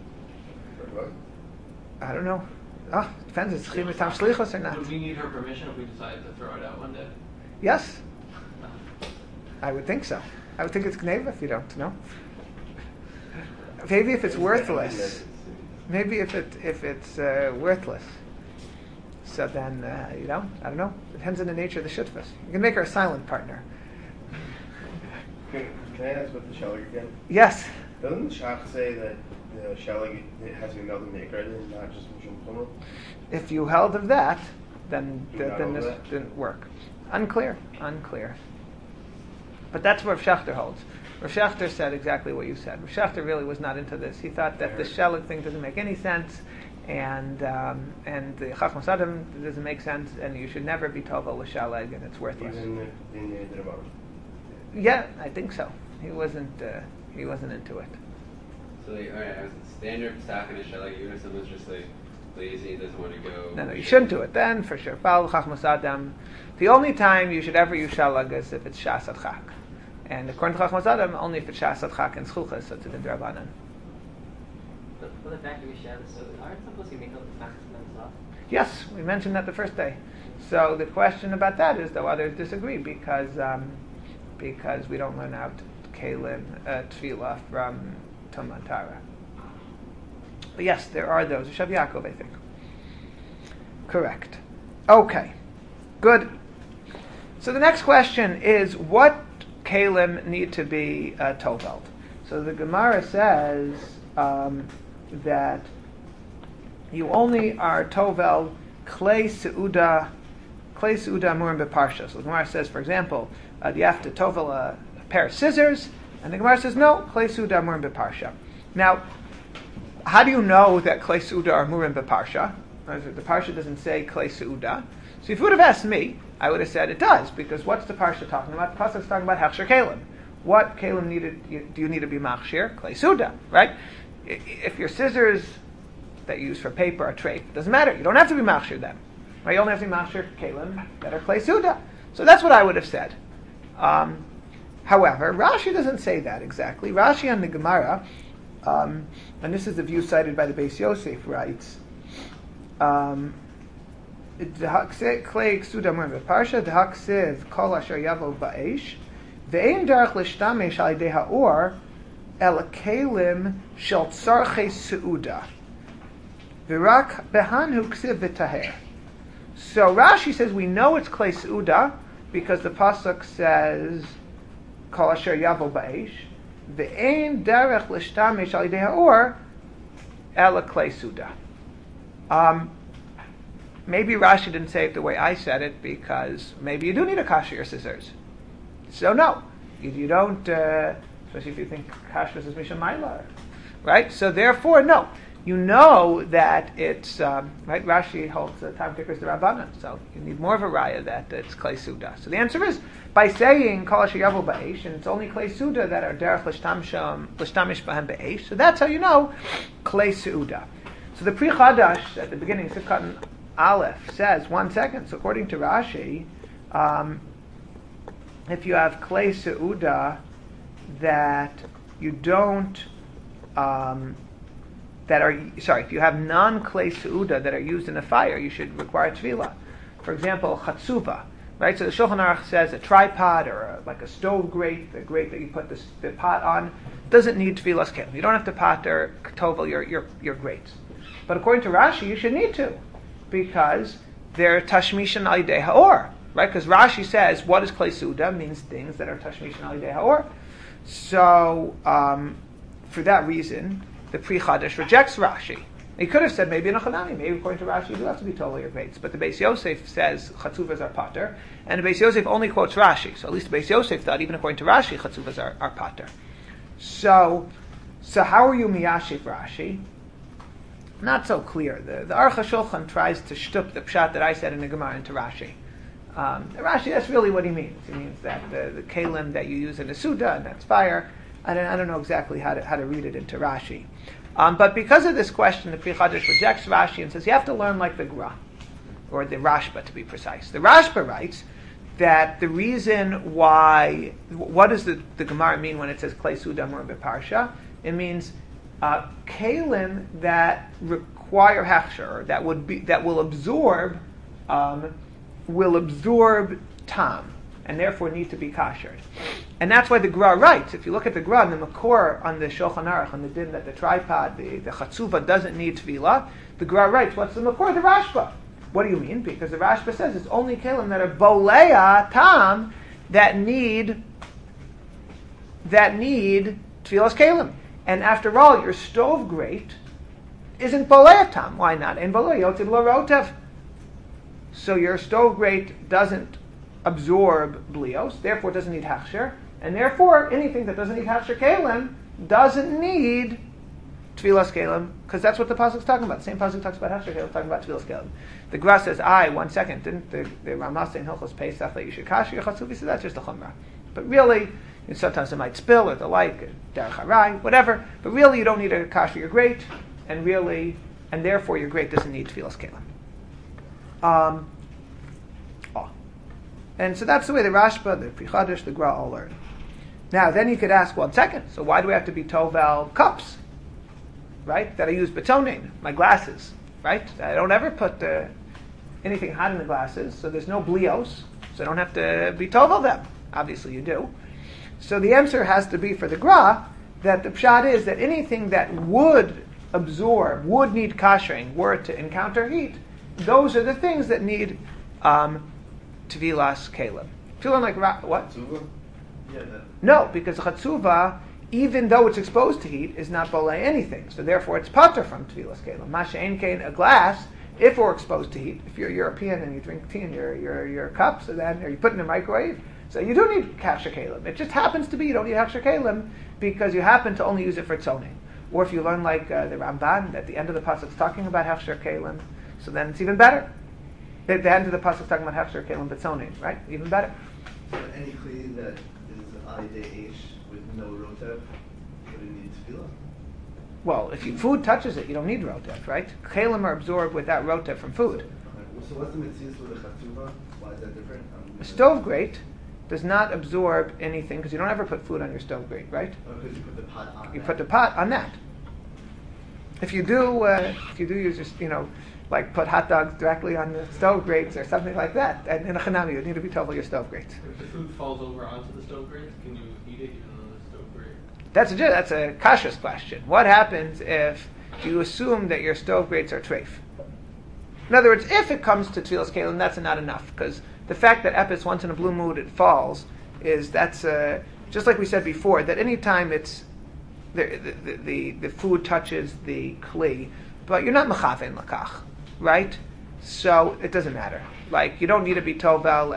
I don't know. It depends. It's chim tam shlichos or not. Would we need her permission if we decided to throw it out one day? Yes, I would think so. I would think it's gneva if you don't know. Maybe if it's worthless. Maybe if it's worthless. So then I don't know. It depends on the nature of the shutfas. You can make her a silent partner. Can I ask about the Shelag again? Yes. Doesn't the Shach say that the Shelag has another maker and not just Mishum Plural? If you held of that, then You're not over this that? didn't work. Unclear. But that's what Rav Shachter holds. Rav Shachter said exactly what you said. Rav Shachter really was not into this. He thought that the Shelag thing doesn't make any sense, and the Chachmas Adam doesn't make sense, and you should never be tovel with Shelag, and it's worthless. Even in the Rabbanon. Yeah, I think so. He wasn't into it. So, alright, standard stock in a shell, like, even if someone's just, lazy, doesn't want to go... No, you shouldn't do it then, for sure. Ba'al Chachmas Adam. The only time you should ever use Shelag is if it's Shas Adchak. And according to Chachmas Adam, only if it's Shas Adchak and Schuchas, so it's the Drabanan. But the fact that we share this, so aren't supposed to make up the facts themselves? Yes, we mentioned that the first day. So the question about that is, though, others disagree because we don't learn out Kalim Tefillah from Tomantara. But yes, there are those. Shav Yaakov, I think. Correct. Okay. Good. So the next question is, what Kalim need to be toveld? So the Gemara says that you only are toveld klei seuda murim beparsha. So the Gemara says, for example, you have to tovel a pair of scissors, and the Gemara says, no, klei seuda murim beparsha. Now, how do you know that klei seuda are murim beparsha? The parsha doesn't say klei seuda. So if you would have asked me, I would have said it does, because what's the parsha talking about? The pasuk's talking about hechsher kalim. What kalim do you need to be machshir? Klei seuda, right? If your scissors that you use for paper are treif, it doesn't matter. You don't have to be machshir them. Right? You only have to be machshir kalim that are klei seuda. So that's what I would have said. However, Rashi doesn't say that exactly. Rashi on the Gemara, and this is the view cited by the Beis Yosef, writes, klei ksuda murim beparsha d'haksiv kol asher yavo ba'esh ve'ein darach l'shtamesh al yedei ha'or el kalim shel tzarchei seuda v'rak behanhu ksiv v'taher. So Rashi says we know it's klei seuda because the pasuk says kol asher yavo ba'esh ve'ein darach l'shtamesh al yedei ha'or el klei seuda. Maybe Rashi didn't say it the way I said it because maybe you do need a kasha or scissors. So no, you don't, especially if you think kasha is misham ma'ila, right? So therefore, no. You know that it's, right, Rashi holds the time tickers the Rabbanan, so you need more of a raya that it's klei seuda. So the answer is, by saying kol asher yavo ba'esh, and it's only klei seuda that are derech l'shtamish b'hem ba'esh, so that's how you know klei seuda. So the Pri Chadash at the beginning, Sifkat Aleph, says, 1 second, so according to Rashi, if you have klei seuda that you don't, if you have non-klei seuda that are used in a fire, you should require tefillah. For example, chatzuva, right? So the Shulchan Aruch says a tripod or like a stove grate, the grate that you put the pot on, doesn't need tefillah's kelim. You don't have to pot or tovel your grates. But according to Rashi, you should need to, because they're tashmishan al yedei ha'or, right? Because Rashi says, what is klei seuda? Means things that are tashmishan al yedei ha'or. So, for that reason, the Pri Chadash rejects Rashi. He could have said maybe in a chanami, maybe according to Rashi, you do have to be told your grates. But the Beis Yosef says chatzuvas are pater, and the Beis Yosef only quotes Rashi. So at least the Beis Yosef thought, even according to Rashi, chatzuvas are pater. So how are you miyashiv Rashi? not so clear. The Aruch HaShulchan tries to shtup the pshat that I said in the Gemara into Rashi. Rashi, that's really what he means. He means that the kalim that you use in the Suda, and that's fire. I don't know exactly how to read it into Rashi. But because of this question, the Pri Chadash rejects Rashi and says you have to learn like the Gra, or the Rashba to be precise. The Rashba writes that the reason why, what does the Gemara mean when it says Klei Suda Mur Beparsha? It means kalim that require hechsher, that will absorb tam, and therefore need to be kashered. And that's why the Gra writes. If you look at the Gra, the Makor on the Shulchan Aruch, on the din that the tripod, the Chatzuva doesn't need Tefillah, the Gra writes, what's the Makor? The Rashba. What do you mean? Because the Rashba says it's only kalim that are bolea tam that need Tefillah's kalim. And after all, your stove grate isn't bolea tam. Why not? En bolea yotiv lo rotev. So your stove grate doesn't absorb blios, therefore it doesn't need hachsher, and therefore anything that doesn't need hachsher kalim doesn't need tefillas kalim, because that's what the pasuk's talking about. The same pasuk talks about hachsher kalim, talking about tefillas kalim. The Gra says, 1 second, didn't the Ramah say in Hilchos Pesach that you should kasher your chatzuf? He said that's just a chumrah. But really, sometimes it might spill or the like, derech harai, whatever. But really, you don't need to kasher your grate, and therefore your grate doesn't need tefillas kalim. And so that's the way the Rashba, the Pri Chadash, the Gra all learn. Now, then you could ask, 1 second, so why do we have to be tovel cups, right? That I use betonin, my glasses, right? I don't ever put anything hot in the glasses, so there's no blios, so I don't have to be tovel them. Obviously you do. So the answer has to be for the Gra, that the pshat is that anything that would need kashering, were to encounter heat, those are the things that need Tevilas Kalim. Feeling like what? Chatzuva? Yeah. No, because Chatzuva, even though it's exposed to heat, is not bolei anything. So therefore, it's pater from Tevilas Kalim. Masha ein kain, a glass, if we're exposed to heat, if you're European and you drink tea in your cup, so then or you put it in the microwave, so you do need kasher kalim. It just happens to be you don't need kasher kalim because you happen to only use it for tzoning. Or if you learn like the Ramban at the end of the pasuk is talking about kasher kalim, so then it's even better. At the end of the pasuk is talking about hechsher kelim betzonim, right? Even better. So any kli that is alidei eish with no rotev, would it need tefillah? Well, if food touches it, you don't need rotev, right? Kelim are absorbed without rotev from food. Okay. So what's the mitzvah with the chatzuva? Why is that different? A stove grate does not absorb anything because you don't ever put food on your stove grate, right? Because you put the pot on. You put the pot on that. If you do use just like put hot dogs directly on the stove grates or something like that, and in a chanami you need to be told your stove grates. If the food falls over onto the stove grate, can you eat it even on the stove grate? That's a kashrus question. What happens if you assume that your stove grates are treif? In other words, if it comes to tefillas kalim, that's not enough because the fact that epis once in a blue moon it falls that's just like we said before that any time it's the food touches the kli, but you're not mechaven lakach, right? So it doesn't matter. Like you don't need to be tovel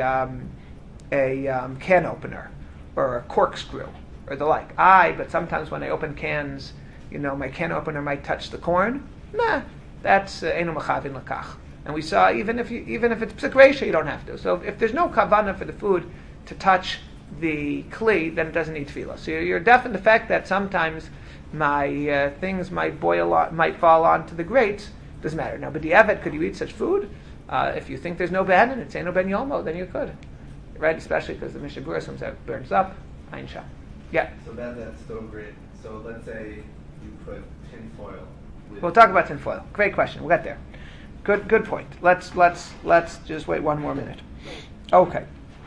a can opener or a corkscrew or the like. But sometimes when I open cans, my can opener might touch the corn. Nah, that's enu mechaven lakach. And we saw even if it's psik reisha, you don't have to. So if there's no kavana for the food to touch the kli, then it doesn't need tefillah. So you're deaf in the fact that sometimes my things might fall onto the grates. Doesn't matter. Now, but the evet, could you eat such food? If you think there's no ben and it's no ben yomo, then you could, right? Especially because the Mishnah Berurah says it burns up. Ein shah. Yeah. So about that stove grate. So let's say you put tin foil. We'll talk about tin foil. Great question. We'll get there. Good point. Let's just wait one more minute. Okay.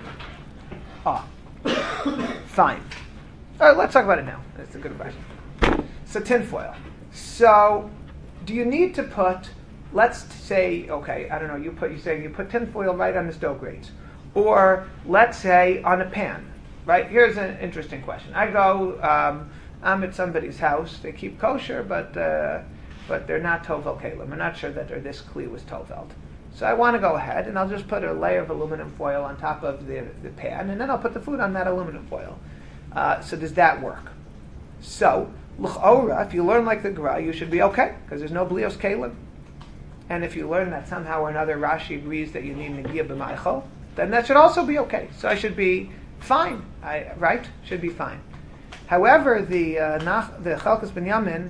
Fine. All right, let's talk about it now. That's a good question. So tinfoil. So do you need to put, let's say, okay, I don't know, you put tinfoil right on the stove grates. Or let's say on a pan, right? Here's an interesting question. I go, I'm at somebody's house, they keep kosher, but they're not tovel kalim. I'm not sure that this kli was toveld. So I want to go ahead and I'll just put a layer of aluminum foil on top of the pan, and then I'll put the food on that aluminum foil. So does that work? So L'chora, if you learn like the Gra, you should be okay, because there's no blios kalim. And if you learn that somehow or another Rashi agrees that you need Negiah b'Maichel, then that should also be okay. So I should be fine, right? Should be fine. However, the Chalkas Binyamin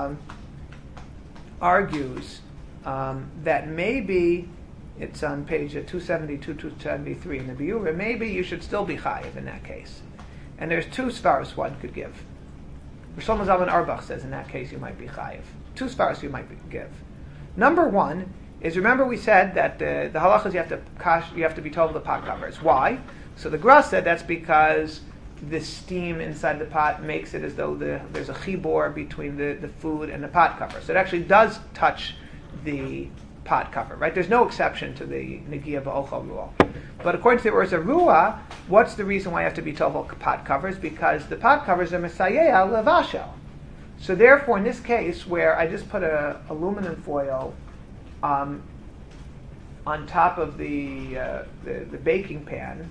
argues that maybe, it's on page 272, 273 in the Biura, maybe you should still be chayiv in that case. And there's two svaras one could give. Shlomo Zalman Auerbach says in that case you might be chayiv. Two svaras you might give. Number one is, remember we said that the halachas you have to be told the pot covers. Why? So the Gra said that's because the steam inside the pot makes it as though there's a chibor between the food and the pot cover. So it actually does touch the pot cover, right? There's no exception to the Negiah b'Ochel rule. But according to the Urza Ruah, what's the reason why you have to be told pot covers? Because the pot covers are Messiah levashel. So therefore, in this case, where I just put a aluminum foil on top of the baking pan,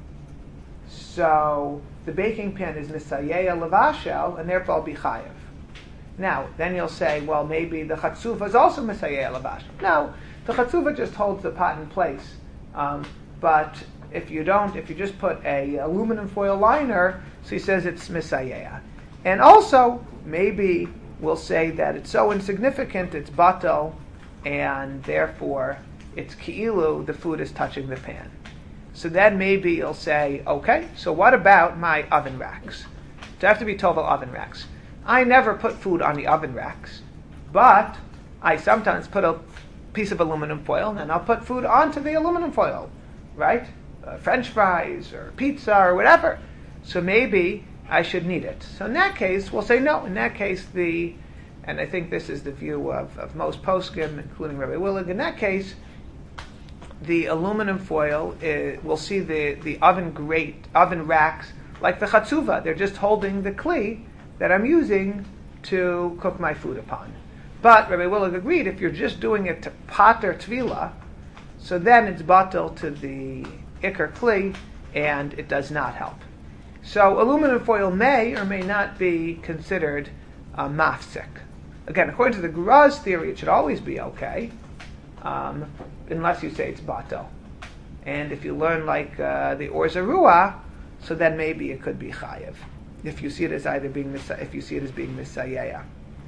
so the baking pan is Messiah levashel, and therefore I'll be chayiv. Now, then you'll say, well, maybe the chatzuva is also Messiah levashel. No, the chatzuva just holds the pot in place. But if you just put a aluminum foil liner, so he says it's Messiah. And also, maybe we'll say that it's so insignificant, it's batel, and therefore it's ki'ilu, the food is touching the pan. So then maybe you'll say, okay, so what about my oven racks? So I have to be told about oven racks. I never put food on the oven racks, but I sometimes put a piece of aluminum foil, and then I'll put food onto the aluminum foil, right? French fries or pizza or whatever. So maybe I should need it. So in that case, we'll say no. In that case, and I think this is the view of most poskim, including Rabbi Willig, in that case, the aluminum foil, we'll see the oven racks, like the chatzuva. They're just holding the kli that I'm using to cook my food upon. But Rabbi Willig agreed, if you're just doing it to pater tvila, so then it's batel to the ikar kli, and it does not help. So aluminum foil may or may not be considered mafsik. Again, according to the Gra's theory, it should always be okay, unless you say it's batel. And if you learn like the Urza Ruah, so then maybe it could be chayiv, if you see it as being Messiah.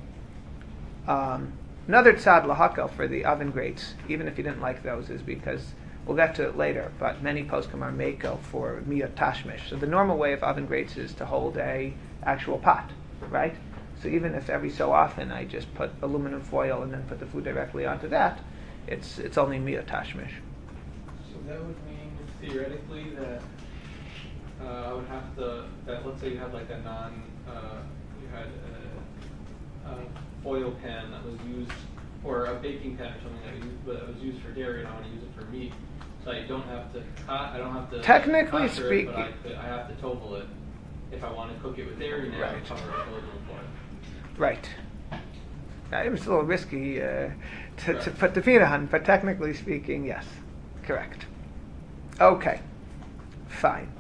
Another tzad lahakel for the oven grates, even if you didn't like those, is because, we'll get to it later, but many poskim are meko for miyot tashmish. So the normal way of oven grates is to hold a actual pot, right? So even if every so often I just put aluminum foil and then put the food directly onto that, it's only miyot tashmish. So that would mean theoretically that I would have to, that let's say you had like you had a foil pan that was used, or a baking pan or something that was used for dairy, and I want to use it for meat. So I don't have to. Technically speaking, but I have to tovel it if I want to cook it with dairy now. Right. Cover it with aluminum foil. Right. Now, it was a little risky to put the feet on, but technically speaking, yes, correct. Okay, fine.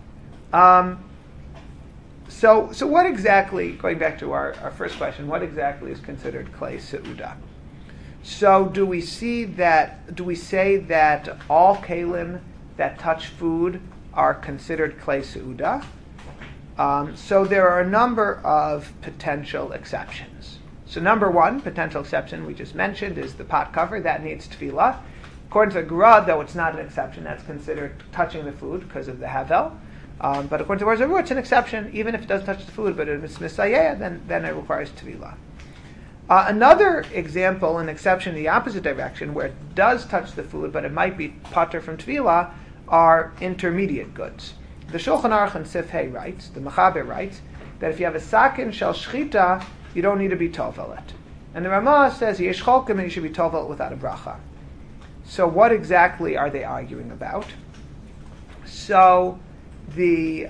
So what exactly, going back to our first question, what exactly is considered klei seudah? So do we say that all kalim that touch food are considered klei seudah? So there are a number of potential exceptions. So number one potential exception we just mentioned is the pot cover. That needs tefillah. According to the Gra, though it's not an exception, that's considered touching the food because of the havel. But according to the Urza Ruah, it's an exception, even if it doesn't touch the food, but if it's Messiah, then it requires tefillah. Another example, an exception in the opposite direction, where it does touch the food, but it might be pater from tefillah, are intermediate goods. The Shulchan Aruch and Sif Hey writes, the Mechaber writes, that if you have a sakin shel shchita, you don't need to be tovel it. And the Ramah says, yesh cholkim, and you should be tovel it without a bracha. So what exactly are they arguing about? So the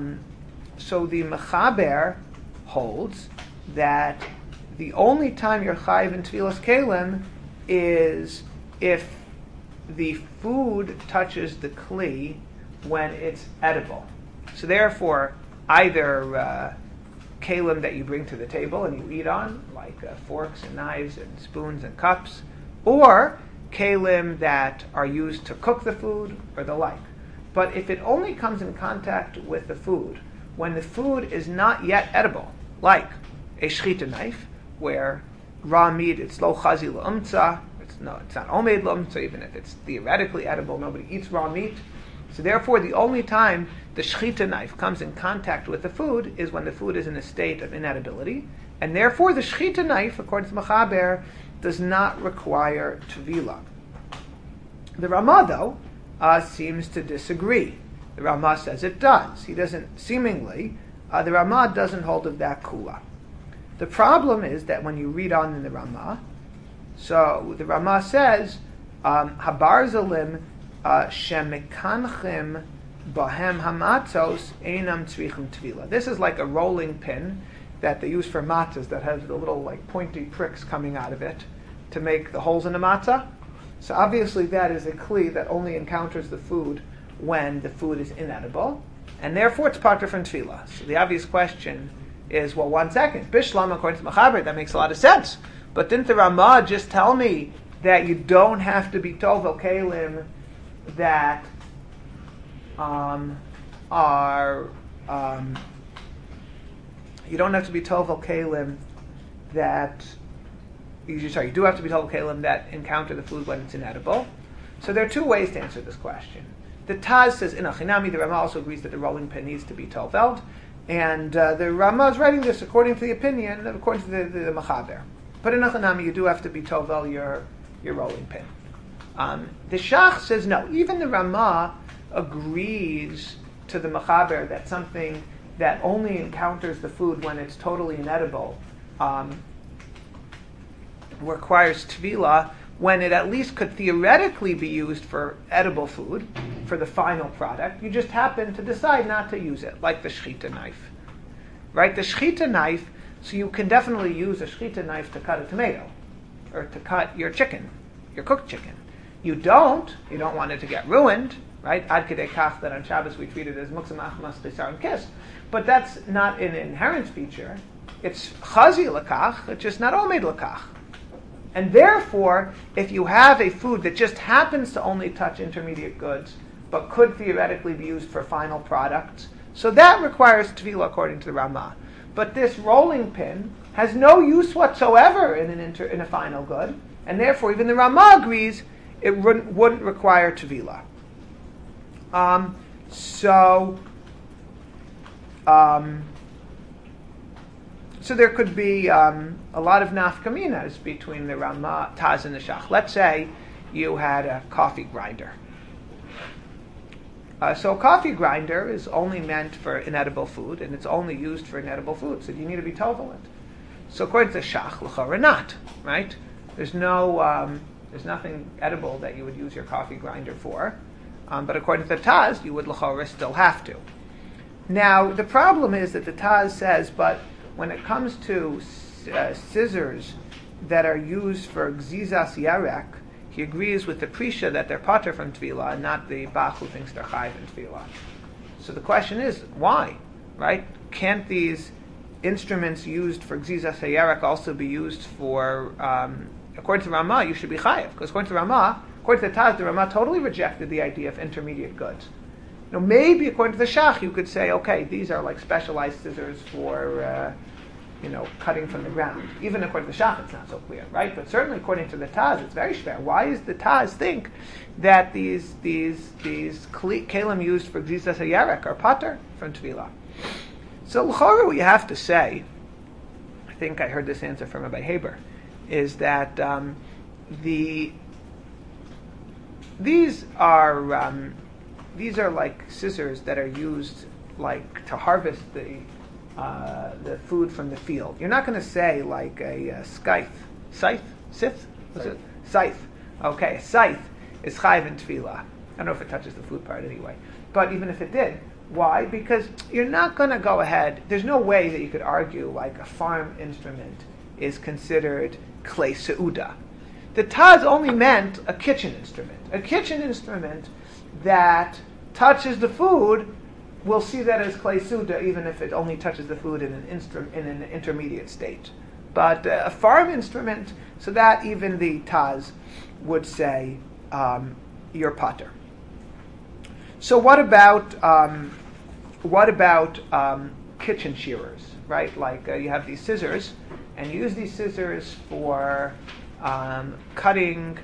Mechaber holds that the only time you're chayiv in tefillas kelim is if the food touches the kli when it's edible. So therefore, either kalim that you bring to the table and you eat on, like forks and knives and spoons and cups, or kalim that are used to cook the food or the like. But if it only comes in contact with the food when the food is not yet edible, like a shchita knife, where raw meat, it's lo chazi l'umtza, it's not omed l'umtza, even if it's theoretically edible, nobody eats raw meat. So therefore, the only time the shchita knife comes in contact with the food is when the food is in a state of inedibility, and therefore the shchita knife, according to Mechaber, does not require tevilah. The Ramah, though, seems to disagree. The Ramah says it does. He doesn't, seemingly, the Ramah doesn't hold of that kula. The problem is that when you read on in the Ramah, so the Ramah says, Habarzalim shemikanchim bahem hamatzos einam tzrichim tvila. This is like a rolling pin that they use for matzahs that has the little like pointy pricks coming out of it to make the holes in the matzah. So obviously that is a kli that only encounters the food when the food is inedible, and therefore it's patur from tefillah. So the obvious question is, well, 1 second, Bishlam, according to Mechaber, that makes a lot of sense. But didn't the Ramah just tell me that you don't have to be tovel kalim that you don't have to be tovel kalim that you do have to be tovel kalim that encounter the food when it's inedible. So there are two ways to answer this question. The Taz says in Achinami, the Ramah also agrees that the rolling pin needs to be toveld, and the Ramah is writing this according to the opinion, according to the Mechaber. But in Achinami, you do have to be tovel your rolling pin. The Shach says no. Even the Ramah agrees to the Mechaber that something that only encounters the food when it's totally inedible requires tevilah, when it at least could theoretically be used for edible food, for the final product. You just happen to decide not to use it, like the shchita knife. Right? The shchita knife, so you can definitely use a shchita knife to cut a tomato, or to cut your chicken, your cooked chicken. You don't want it to get ruined, right? Ad kedei kach that on Shabbos we treat it as muksam achmas besar and kiss. But that's not an inherent feature. It's chazi lakach, it's just not omed lakach. And therefore, if you have a food that just happens to only touch intermediate goods, but could theoretically be used for final products, so that requires tevilah according to the Ramah. But this rolling pin has no use whatsoever in a final good, and therefore even the Ramah agrees it wouldn't require tevilah. So there could be a lot of nafkaminas between the Ramah, Taz, and the Shach. Let's say you had a coffee grinder. So a coffee grinder is only meant for inedible food, and it's only used for inedible food, so you need to be tovel it. So according to the Shach, l'chora not, right? There's nothing edible that you would use your coffee grinder for, but according to the Taz, you would l'chora still have to. Now, the problem is that the Taz says, but when it comes to scissors that are used for gzizas yarek, he agrees with the Prisha that they're patur from tevilah, and not the Bach who thinks they're chayiv in tevilah. So the question is, why? Right? Can't these instruments used for gzizas yarek also be used for, according to Ramah, you should be chayiv? Because according to Ramah, according to the Taz, the Ramah totally rejected the idea of intermediate goods. Now, maybe according to the Shach, you could say, okay, these are like specialized scissors for, cutting from the ground. Even according to the Shach, it's not so clear, right? But certainly according to the Taz, it's very schwer. Why does the Taz think that these kalim used for gzizas hayarek are pater from tevilah? So l'chora, what you have to say, I think I heard this answer from Rabbi Haber, is that these are like scissors that are used like to harvest the food from the field. You're not going to say like a scythe. Okay, a scythe is chayiv in tevilah. I don't know if it touches the food part anyway, but even if it did, why? Because you're not going to go ahead. There's no way that you could argue like a farm instrument is considered klei seuda. The Taz only meant a kitchen instrument that touches the food we'll see that as Klei Suda even if it only touches the food in an intermediate state. But a farm instrument, so that even the Taz would say you're pater. So what about kitchen shearers, right? Like you have these scissors, and you use these scissors for cutting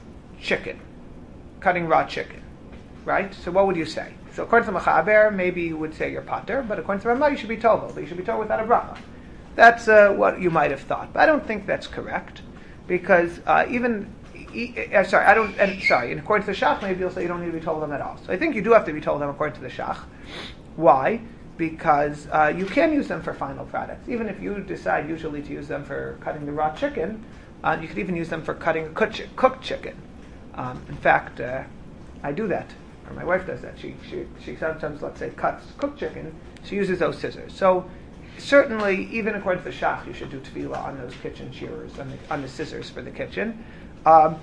raw chicken, right? So what would you say? So according to Mechaber, maybe you would say you're pater, but according to Ramah, you should be tovel. But you should be tovel without a bracha. That's what you might have thought, but I don't think that's correct, because and according to the Shach, maybe you'll say you don't need to be told them at all. So I think you do have to be told them according to the Shach. Why? Because you can use them for final products. Even if you decide usually to use them for cutting the raw chicken, you could even use them for cutting cooked chicken. In fact, I do that, or my wife does that. She sometimes, let's say, cuts cooked chicken. She uses those scissors. So certainly, even according to the Shach, you should do tefillah on those kitchen shearers, on the scissors for the kitchen. And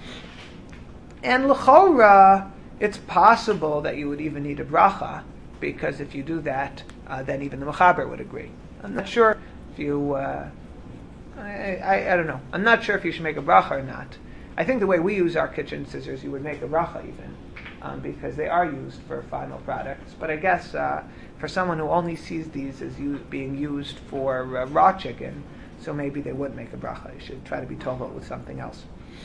l'chora, it's possible that you would even need a bracha, because if you do that, then even the Mechaber would agree. I'm not sure if you, I don't know. I'm not sure if you should make a bracha or not. I think the way we use our kitchen scissors, you would make a bracha even, because they are used for final products. But I guess for someone who only sees these as being used for raw chicken, so maybe they would make a bracha. You should try to be tovel with something else.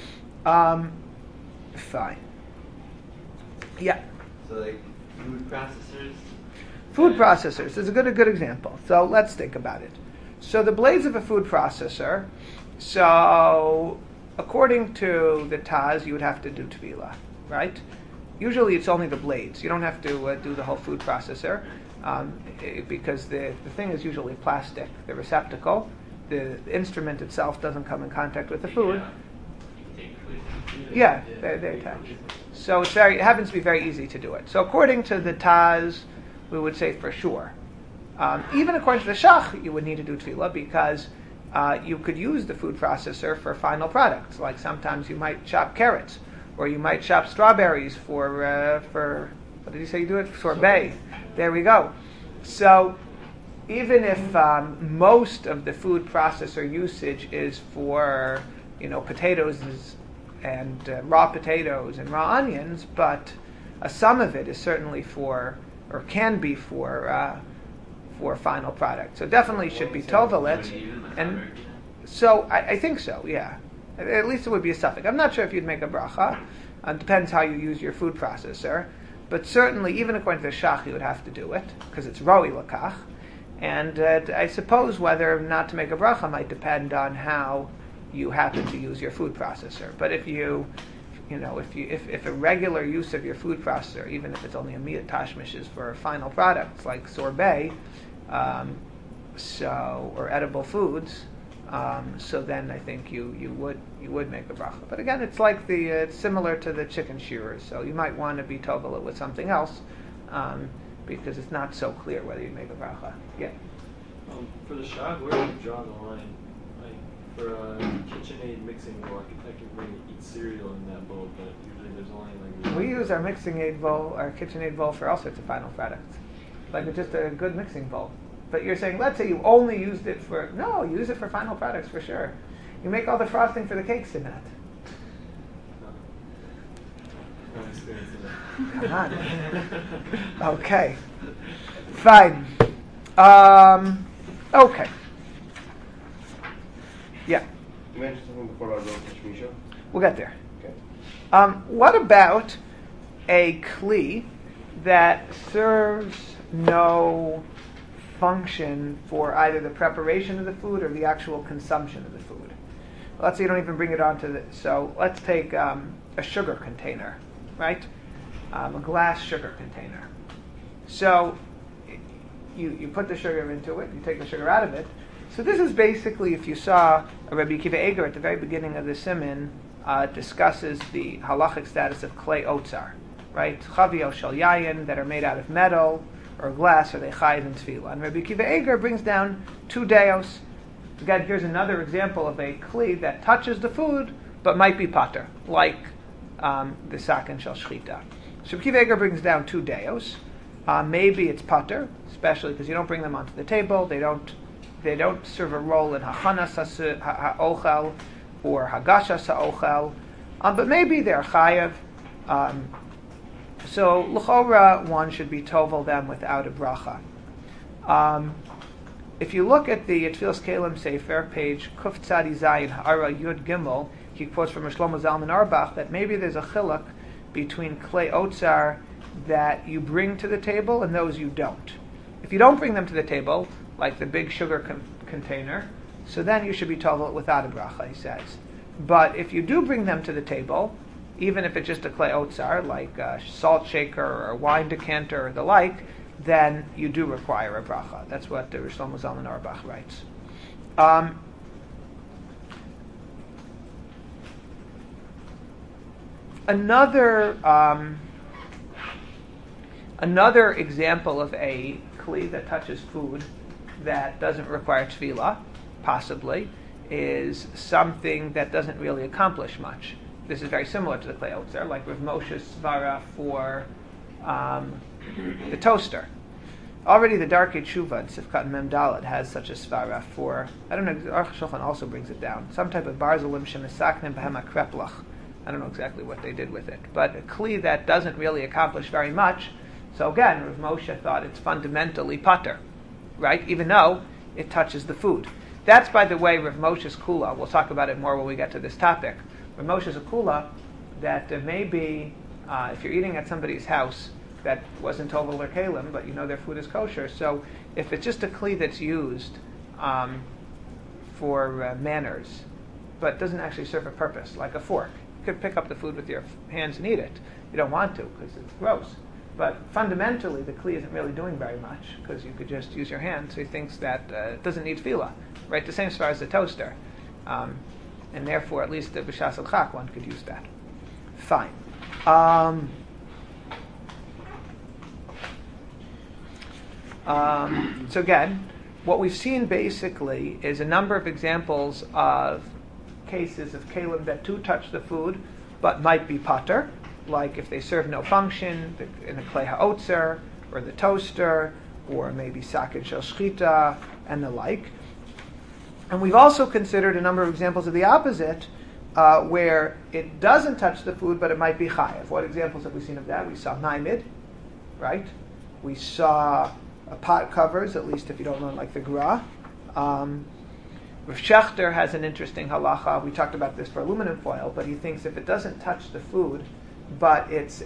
Fine. Yeah. So like food processors? Food processors is a good example. So let's think about it. So the blades of a food processor, so according to the Taz, you would have to do tevilah, right? Usually it's only the blades. You don't have to do the whole food processor, because the thing is usually plastic, the receptacle. The instrument itself doesn't come in contact with the food. Yeah, they're attached. So it happens to be very easy to do it. So according to the Taz, we would say for sure. Even according to the Shach, you would need to do tefillah, because you could use the food processor for final products. Like sometimes you might chop carrots, or you might chop strawberries for what did he say you do it? Sorbet. There we go. So even if most of the food processor usage is for potatoes and raw potatoes and raw onions, but some of it is certainly for, or can be for final product. So definitely should be tovelet. And so I think so, yeah. At least it would be a suffix. I'm not sure if you'd make a bracha. It depends how you use your food processor. But certainly, even according to the Shach, you would have to do it, because it's roi lakach. And I suppose whether or not to make a bracha might depend on how you happen to use your food processor. But if a regular use of your food processor, even if it's only a miyat tashmish, is for final products like sorbet, or edible foods, so then I think you would make a bracha. But again, it's like it's similar to the chicken shearers. So you might want to be tovel it with something else, because it's not so clear whether you make a bracha. Yeah. For the shag, where do you draw the line? Like for a KitchenAid mixing bowl, I can really eat cereal in that bowl, but usually there's only like. We use our KitchenAid bowl for all sorts of final products. Like it's just a good mixing bowl. But you're saying, let's say you only used it for, no, use it for final products for sure. You make all the frosting for the cakes in that. No experience in that. Come on. Okay. Fine. Okay. Yeah. You mentioned something before about roast hashmisha. We'll get there. Okay. What about a kli that serves no function for either the preparation of the food or the actual consumption of the food? Let's say you don't even bring it onto the. So let's take a sugar container, right? A glass sugar container. So you put the sugar into it, you take the sugar out of it. So this is basically, if you saw Rabbi Akiva Eiger at the very beginning of the Siman, discusses the halachic status of clay otzar, right? Chavio shel yayin that are made out of metal or glass, or they chayiv in tefillah. And Rabbi Akiva Eiger brings down 2 deos. Again, here's another example of a kli that touches the food but might be pater, like the sakin shel shchita. So Rabbi Akiva Eiger brings down 2 deos. maybe it's pater, especially because you don't bring them onto the table. They don't serve a role in hachanas ha'ochel or hagashas ha'ochel, but maybe they're chayav. So l'chora, one should be tovel them without a bracha. If you look at the Tfilas Kelim Sefer, page Kuf Tzadi Zayin Ha'ara Yud Gimel, he quotes from Shlomo Zalman Auerbach that maybe there's a chiluk between klei otzar that you bring to the table and those you don't. If you don't bring them to the table, like the big sugar container, so then you should be tovel without a bracha, he says. But if you do bring them to the table, even if it's just a klei otzar, like a salt shaker or a wine decanter or the like, then you do require a bracha. That's what the Shlomo Zalman Auerbach writes. Another example of a kli that touches food that doesn't require tefillah, possibly, is something that doesn't really accomplish much. This is very similar to the klei otzar, like Rav Moshe's svara for the toaster. Already the Darkei Tshuva in Sifkat Mem Daled has such a svara for, I don't know, Aruch HaShulchan also brings it down, some type of barzalim shemisaknim b'hem ha'kreplach. I don't know exactly what they did with it, but a kli that doesn't really accomplish very much. So again, Rav Moshe thought it's fundamentally pater, right? Even though it touches the food. That's, by the way, Rav Moshe's kula. We'll talk about it more when we get to this topic. Rav Moshe's a kula that maybe if you're eating at somebody's house that wasn't tovel or kalim, but you know their food is kosher. So if it's just a kli that's used for manners, but doesn't actually serve a purpose, like a fork, you could pick up the food with your hands and eat it. You don't want to because it's gross. But fundamentally, the kli isn't really doing very much because you could just use your hand. So he thinks that it doesn't need tefillah, right? The same as far as the toaster, and therefore, at least the b'shas al-chak, one could use that. Fine. So again, what we've seen basically is a number of examples of cases of kalim that do touch the food, but might be pater, like if they serve no function, in the klei ha'otzer, or the toaster, or maybe sakin shel shchita, and the like. And we've also considered a number of examples of the opposite, where it doesn't touch the food, but it might be chayav. What examples have we seen of that? We saw naimid, right? We saw pot covers, at least if you don't learn like the Gra. Rav Shechter has an interesting halacha. We talked about this for aluminum foil, but he thinks if it doesn't touch the food, but it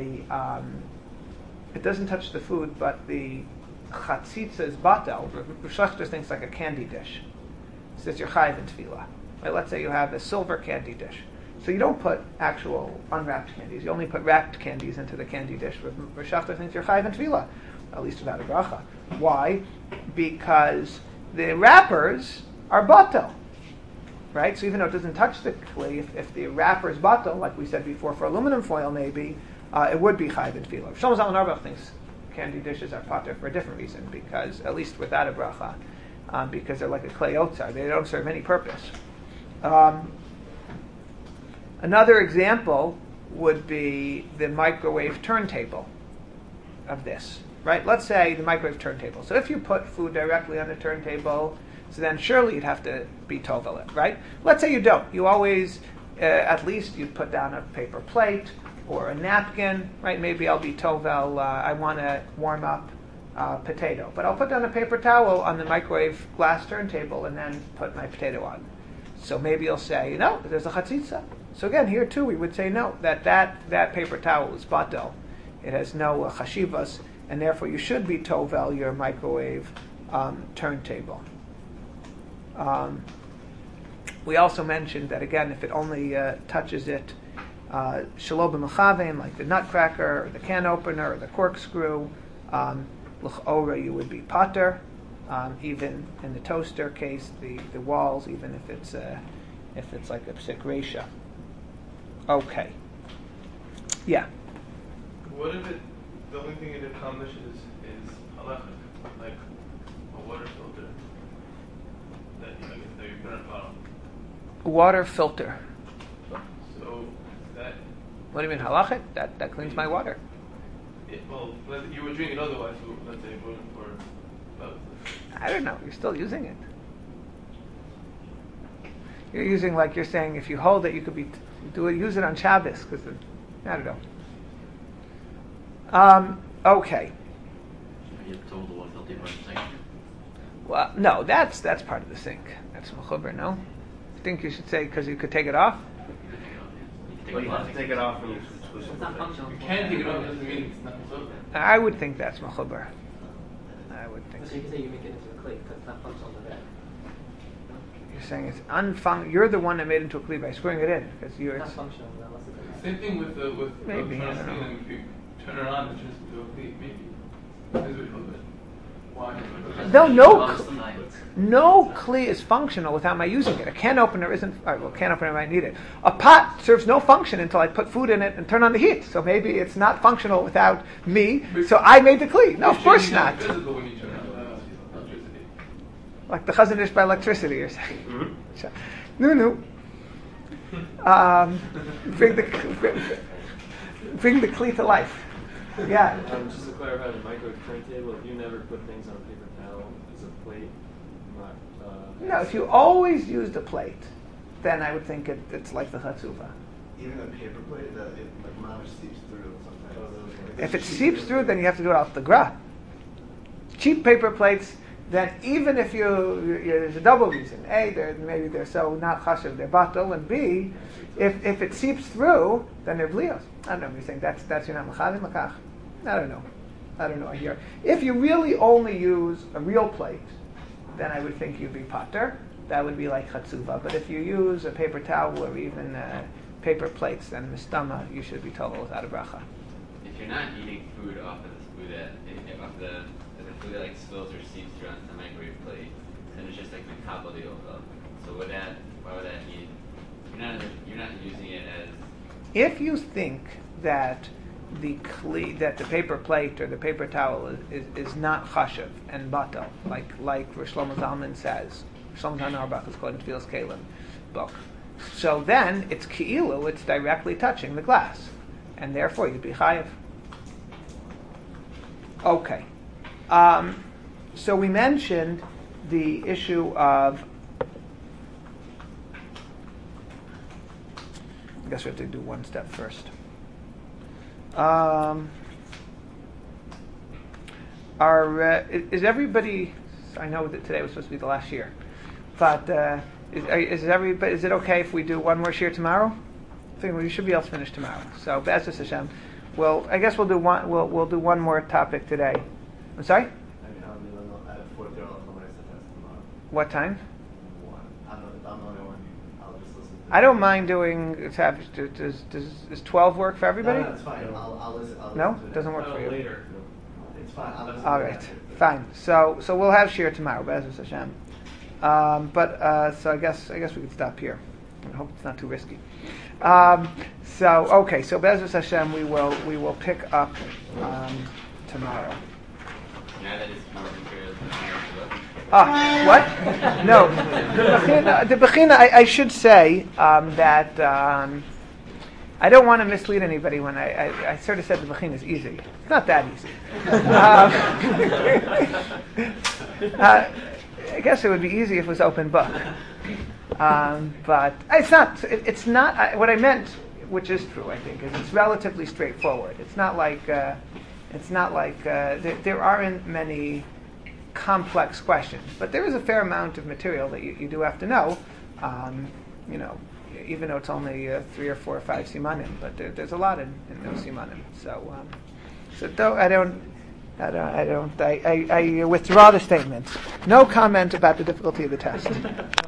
doesn't touch the food, but the chatzitza is batel. Rav Shechter thinks like a candy dish. He says you're chayiv in tefillah. Right? Let's say you have a silver candy dish. So you don't put actual unwrapped candies. You only put wrapped candies into the candy dish. Rav Shechter thinks you're chayiv in tefillah, at least without a bracha. Why? Because the wrappers are batel, right? So even though it doesn't touch the clay, if the wrapper is batel, like we said before, for aluminum foil maybe, it would be chayiv in tefillah. Shlomo Zalman Auerbach thinks candy dishes are pater for a different reason, because at least without a bracha, because they're like a klei otzar, they don't serve any purpose. Another example would be the microwave turntable of this, right? Let's say the microwave turntable. So if you put food directly on the turntable, so then surely you'd have to be tovel it, right? Let's say you don't. You always, at least you'd put down a paper plate or a napkin, right? Maybe I'll be tovel, I want to warm up potato. But I'll put down a paper towel on the microwave glass turntable and then put my potato on. So maybe you'll say, no, there's a chatzitza. So again, here too we would say no, that paper towel is batel. It has no chashivas, and therefore you should be tovel your microwave turntable. We also mentioned that again, if it only touches it shelo b'mechavein, like the nutcracker, or the can opener, or the corkscrew, l'chora you would be pater. Even in the toaster case, the walls, even if it's like a psik reisha. Okay. Yeah. What if the only thing it accomplishes is halachic, like a water filter that you put in a bottle? Water filter. So that. What do you mean halachic? That cleans my water. well, you were doing it otherwise, so let's say for I don't know. You're still using it. You're using, like you're saying, if you hold it, you could use it on Shabbos because I don't know. Okay. You told the one filthy part of the sink. Well, no, that's part of the sink. That's mechuber. No, I think you should say because you could take it off. But you have to take it off when you It's not functional. You can take it off, doesn't mean it's not so. I would think that's mechuber. I would think. So you can say you make it into a clay because it's not functional to that. You're saying it's unfunctional. You're the one that made it into a cleave by screwing it in because you're. It's not functional unless it's Same thing with Maybe, I don't know. If you turn it on, it turns into a cleat, maybe. This is a little bit. Why? No kli is functional without my using it. A can opener isn't. All right, well, can opener might need it. A pot serves no function until I put food in it and turn on the heat. So maybe it's not functional without me. So I made the kli. No, of course not. Physical when you turn on electricity. Like the Chazon Ish by electricity, you're saying. Mm-hmm. No. Bring the kli to life. Yeah. Just to clarify the micro turntable, if you never put things on a paper towel as a plate, not. No, if you always used a plate, then I would think it's like the chatzuva. Even a paper plate that it like mamish seeps through sometimes. If it seeps through, then you have to do it off the gra. Cheap paper plates, then even if there's a double reason. A, maybe they're so not chashiv, they're batal, and B, if it seeps through, then they're blios. I don't know if you're saying that's you're not mechavim lakach. I don't know here. If you really only use a real plate, then I would think you'd be pater. That would be like chatzuva. But if you use a paper towel or even paper plates, then mistama, you should be told without a bracha. If you're not eating food off of the food the food that like spills or seeps through onto the microwave plate, then it's just like the top of the oval. So why would that need? You're not using it as. If you think that the paper plate or the paper towel is not chashiv and batal, like Rosh Shlomo Zalman says, Shlomo Zalman Auerbach is quoted in Tfilas Kelim book. So then it's ki'ilu, it's directly touching the glass, and therefore you'd be chayiv. Okay. So we mentioned the issue of. I guess we have to do one step first. Is everybody? I know that today was supposed to be the last year, but is it okay if we do one more shir tomorrow? I think we should be able to finish tomorrow. So B'ezras Hashem, I guess we'll do one. We'll do one more topic today. I'm sorry. I mean, I'll be at 4:30. I'll come when I sit tomorrow. What time? I'm the only one. I'll just listen. I don't mind doing. Does 12 work for everybody? No, it's fine. I'll listen. No, listen to it doesn't work for you. Later. It's fine. I'll listen. All right, fine. So we'll have shir tomorrow, B'ezras Hashem. So I guess we can stop here. I hope it's not too risky. So B'ezras Hashem, we will pick up tomorrow. Now that it's more material than What? No. The Bechina, I should say that I don't want to mislead anybody when I sort of said the Bechina is easy. It's not that easy. I guess it would be easy if it was open book. But it's not. It's not. What I meant, which is true, I think, is it's relatively straightforward. It's not like there aren't many complex questions, but there is a fair amount of material that you do have to know. Even though it's only 3 or 4 or 5 simanim, but there's a lot in those simanim. So though I withdraw the statement. No comment about the difficulty of the test.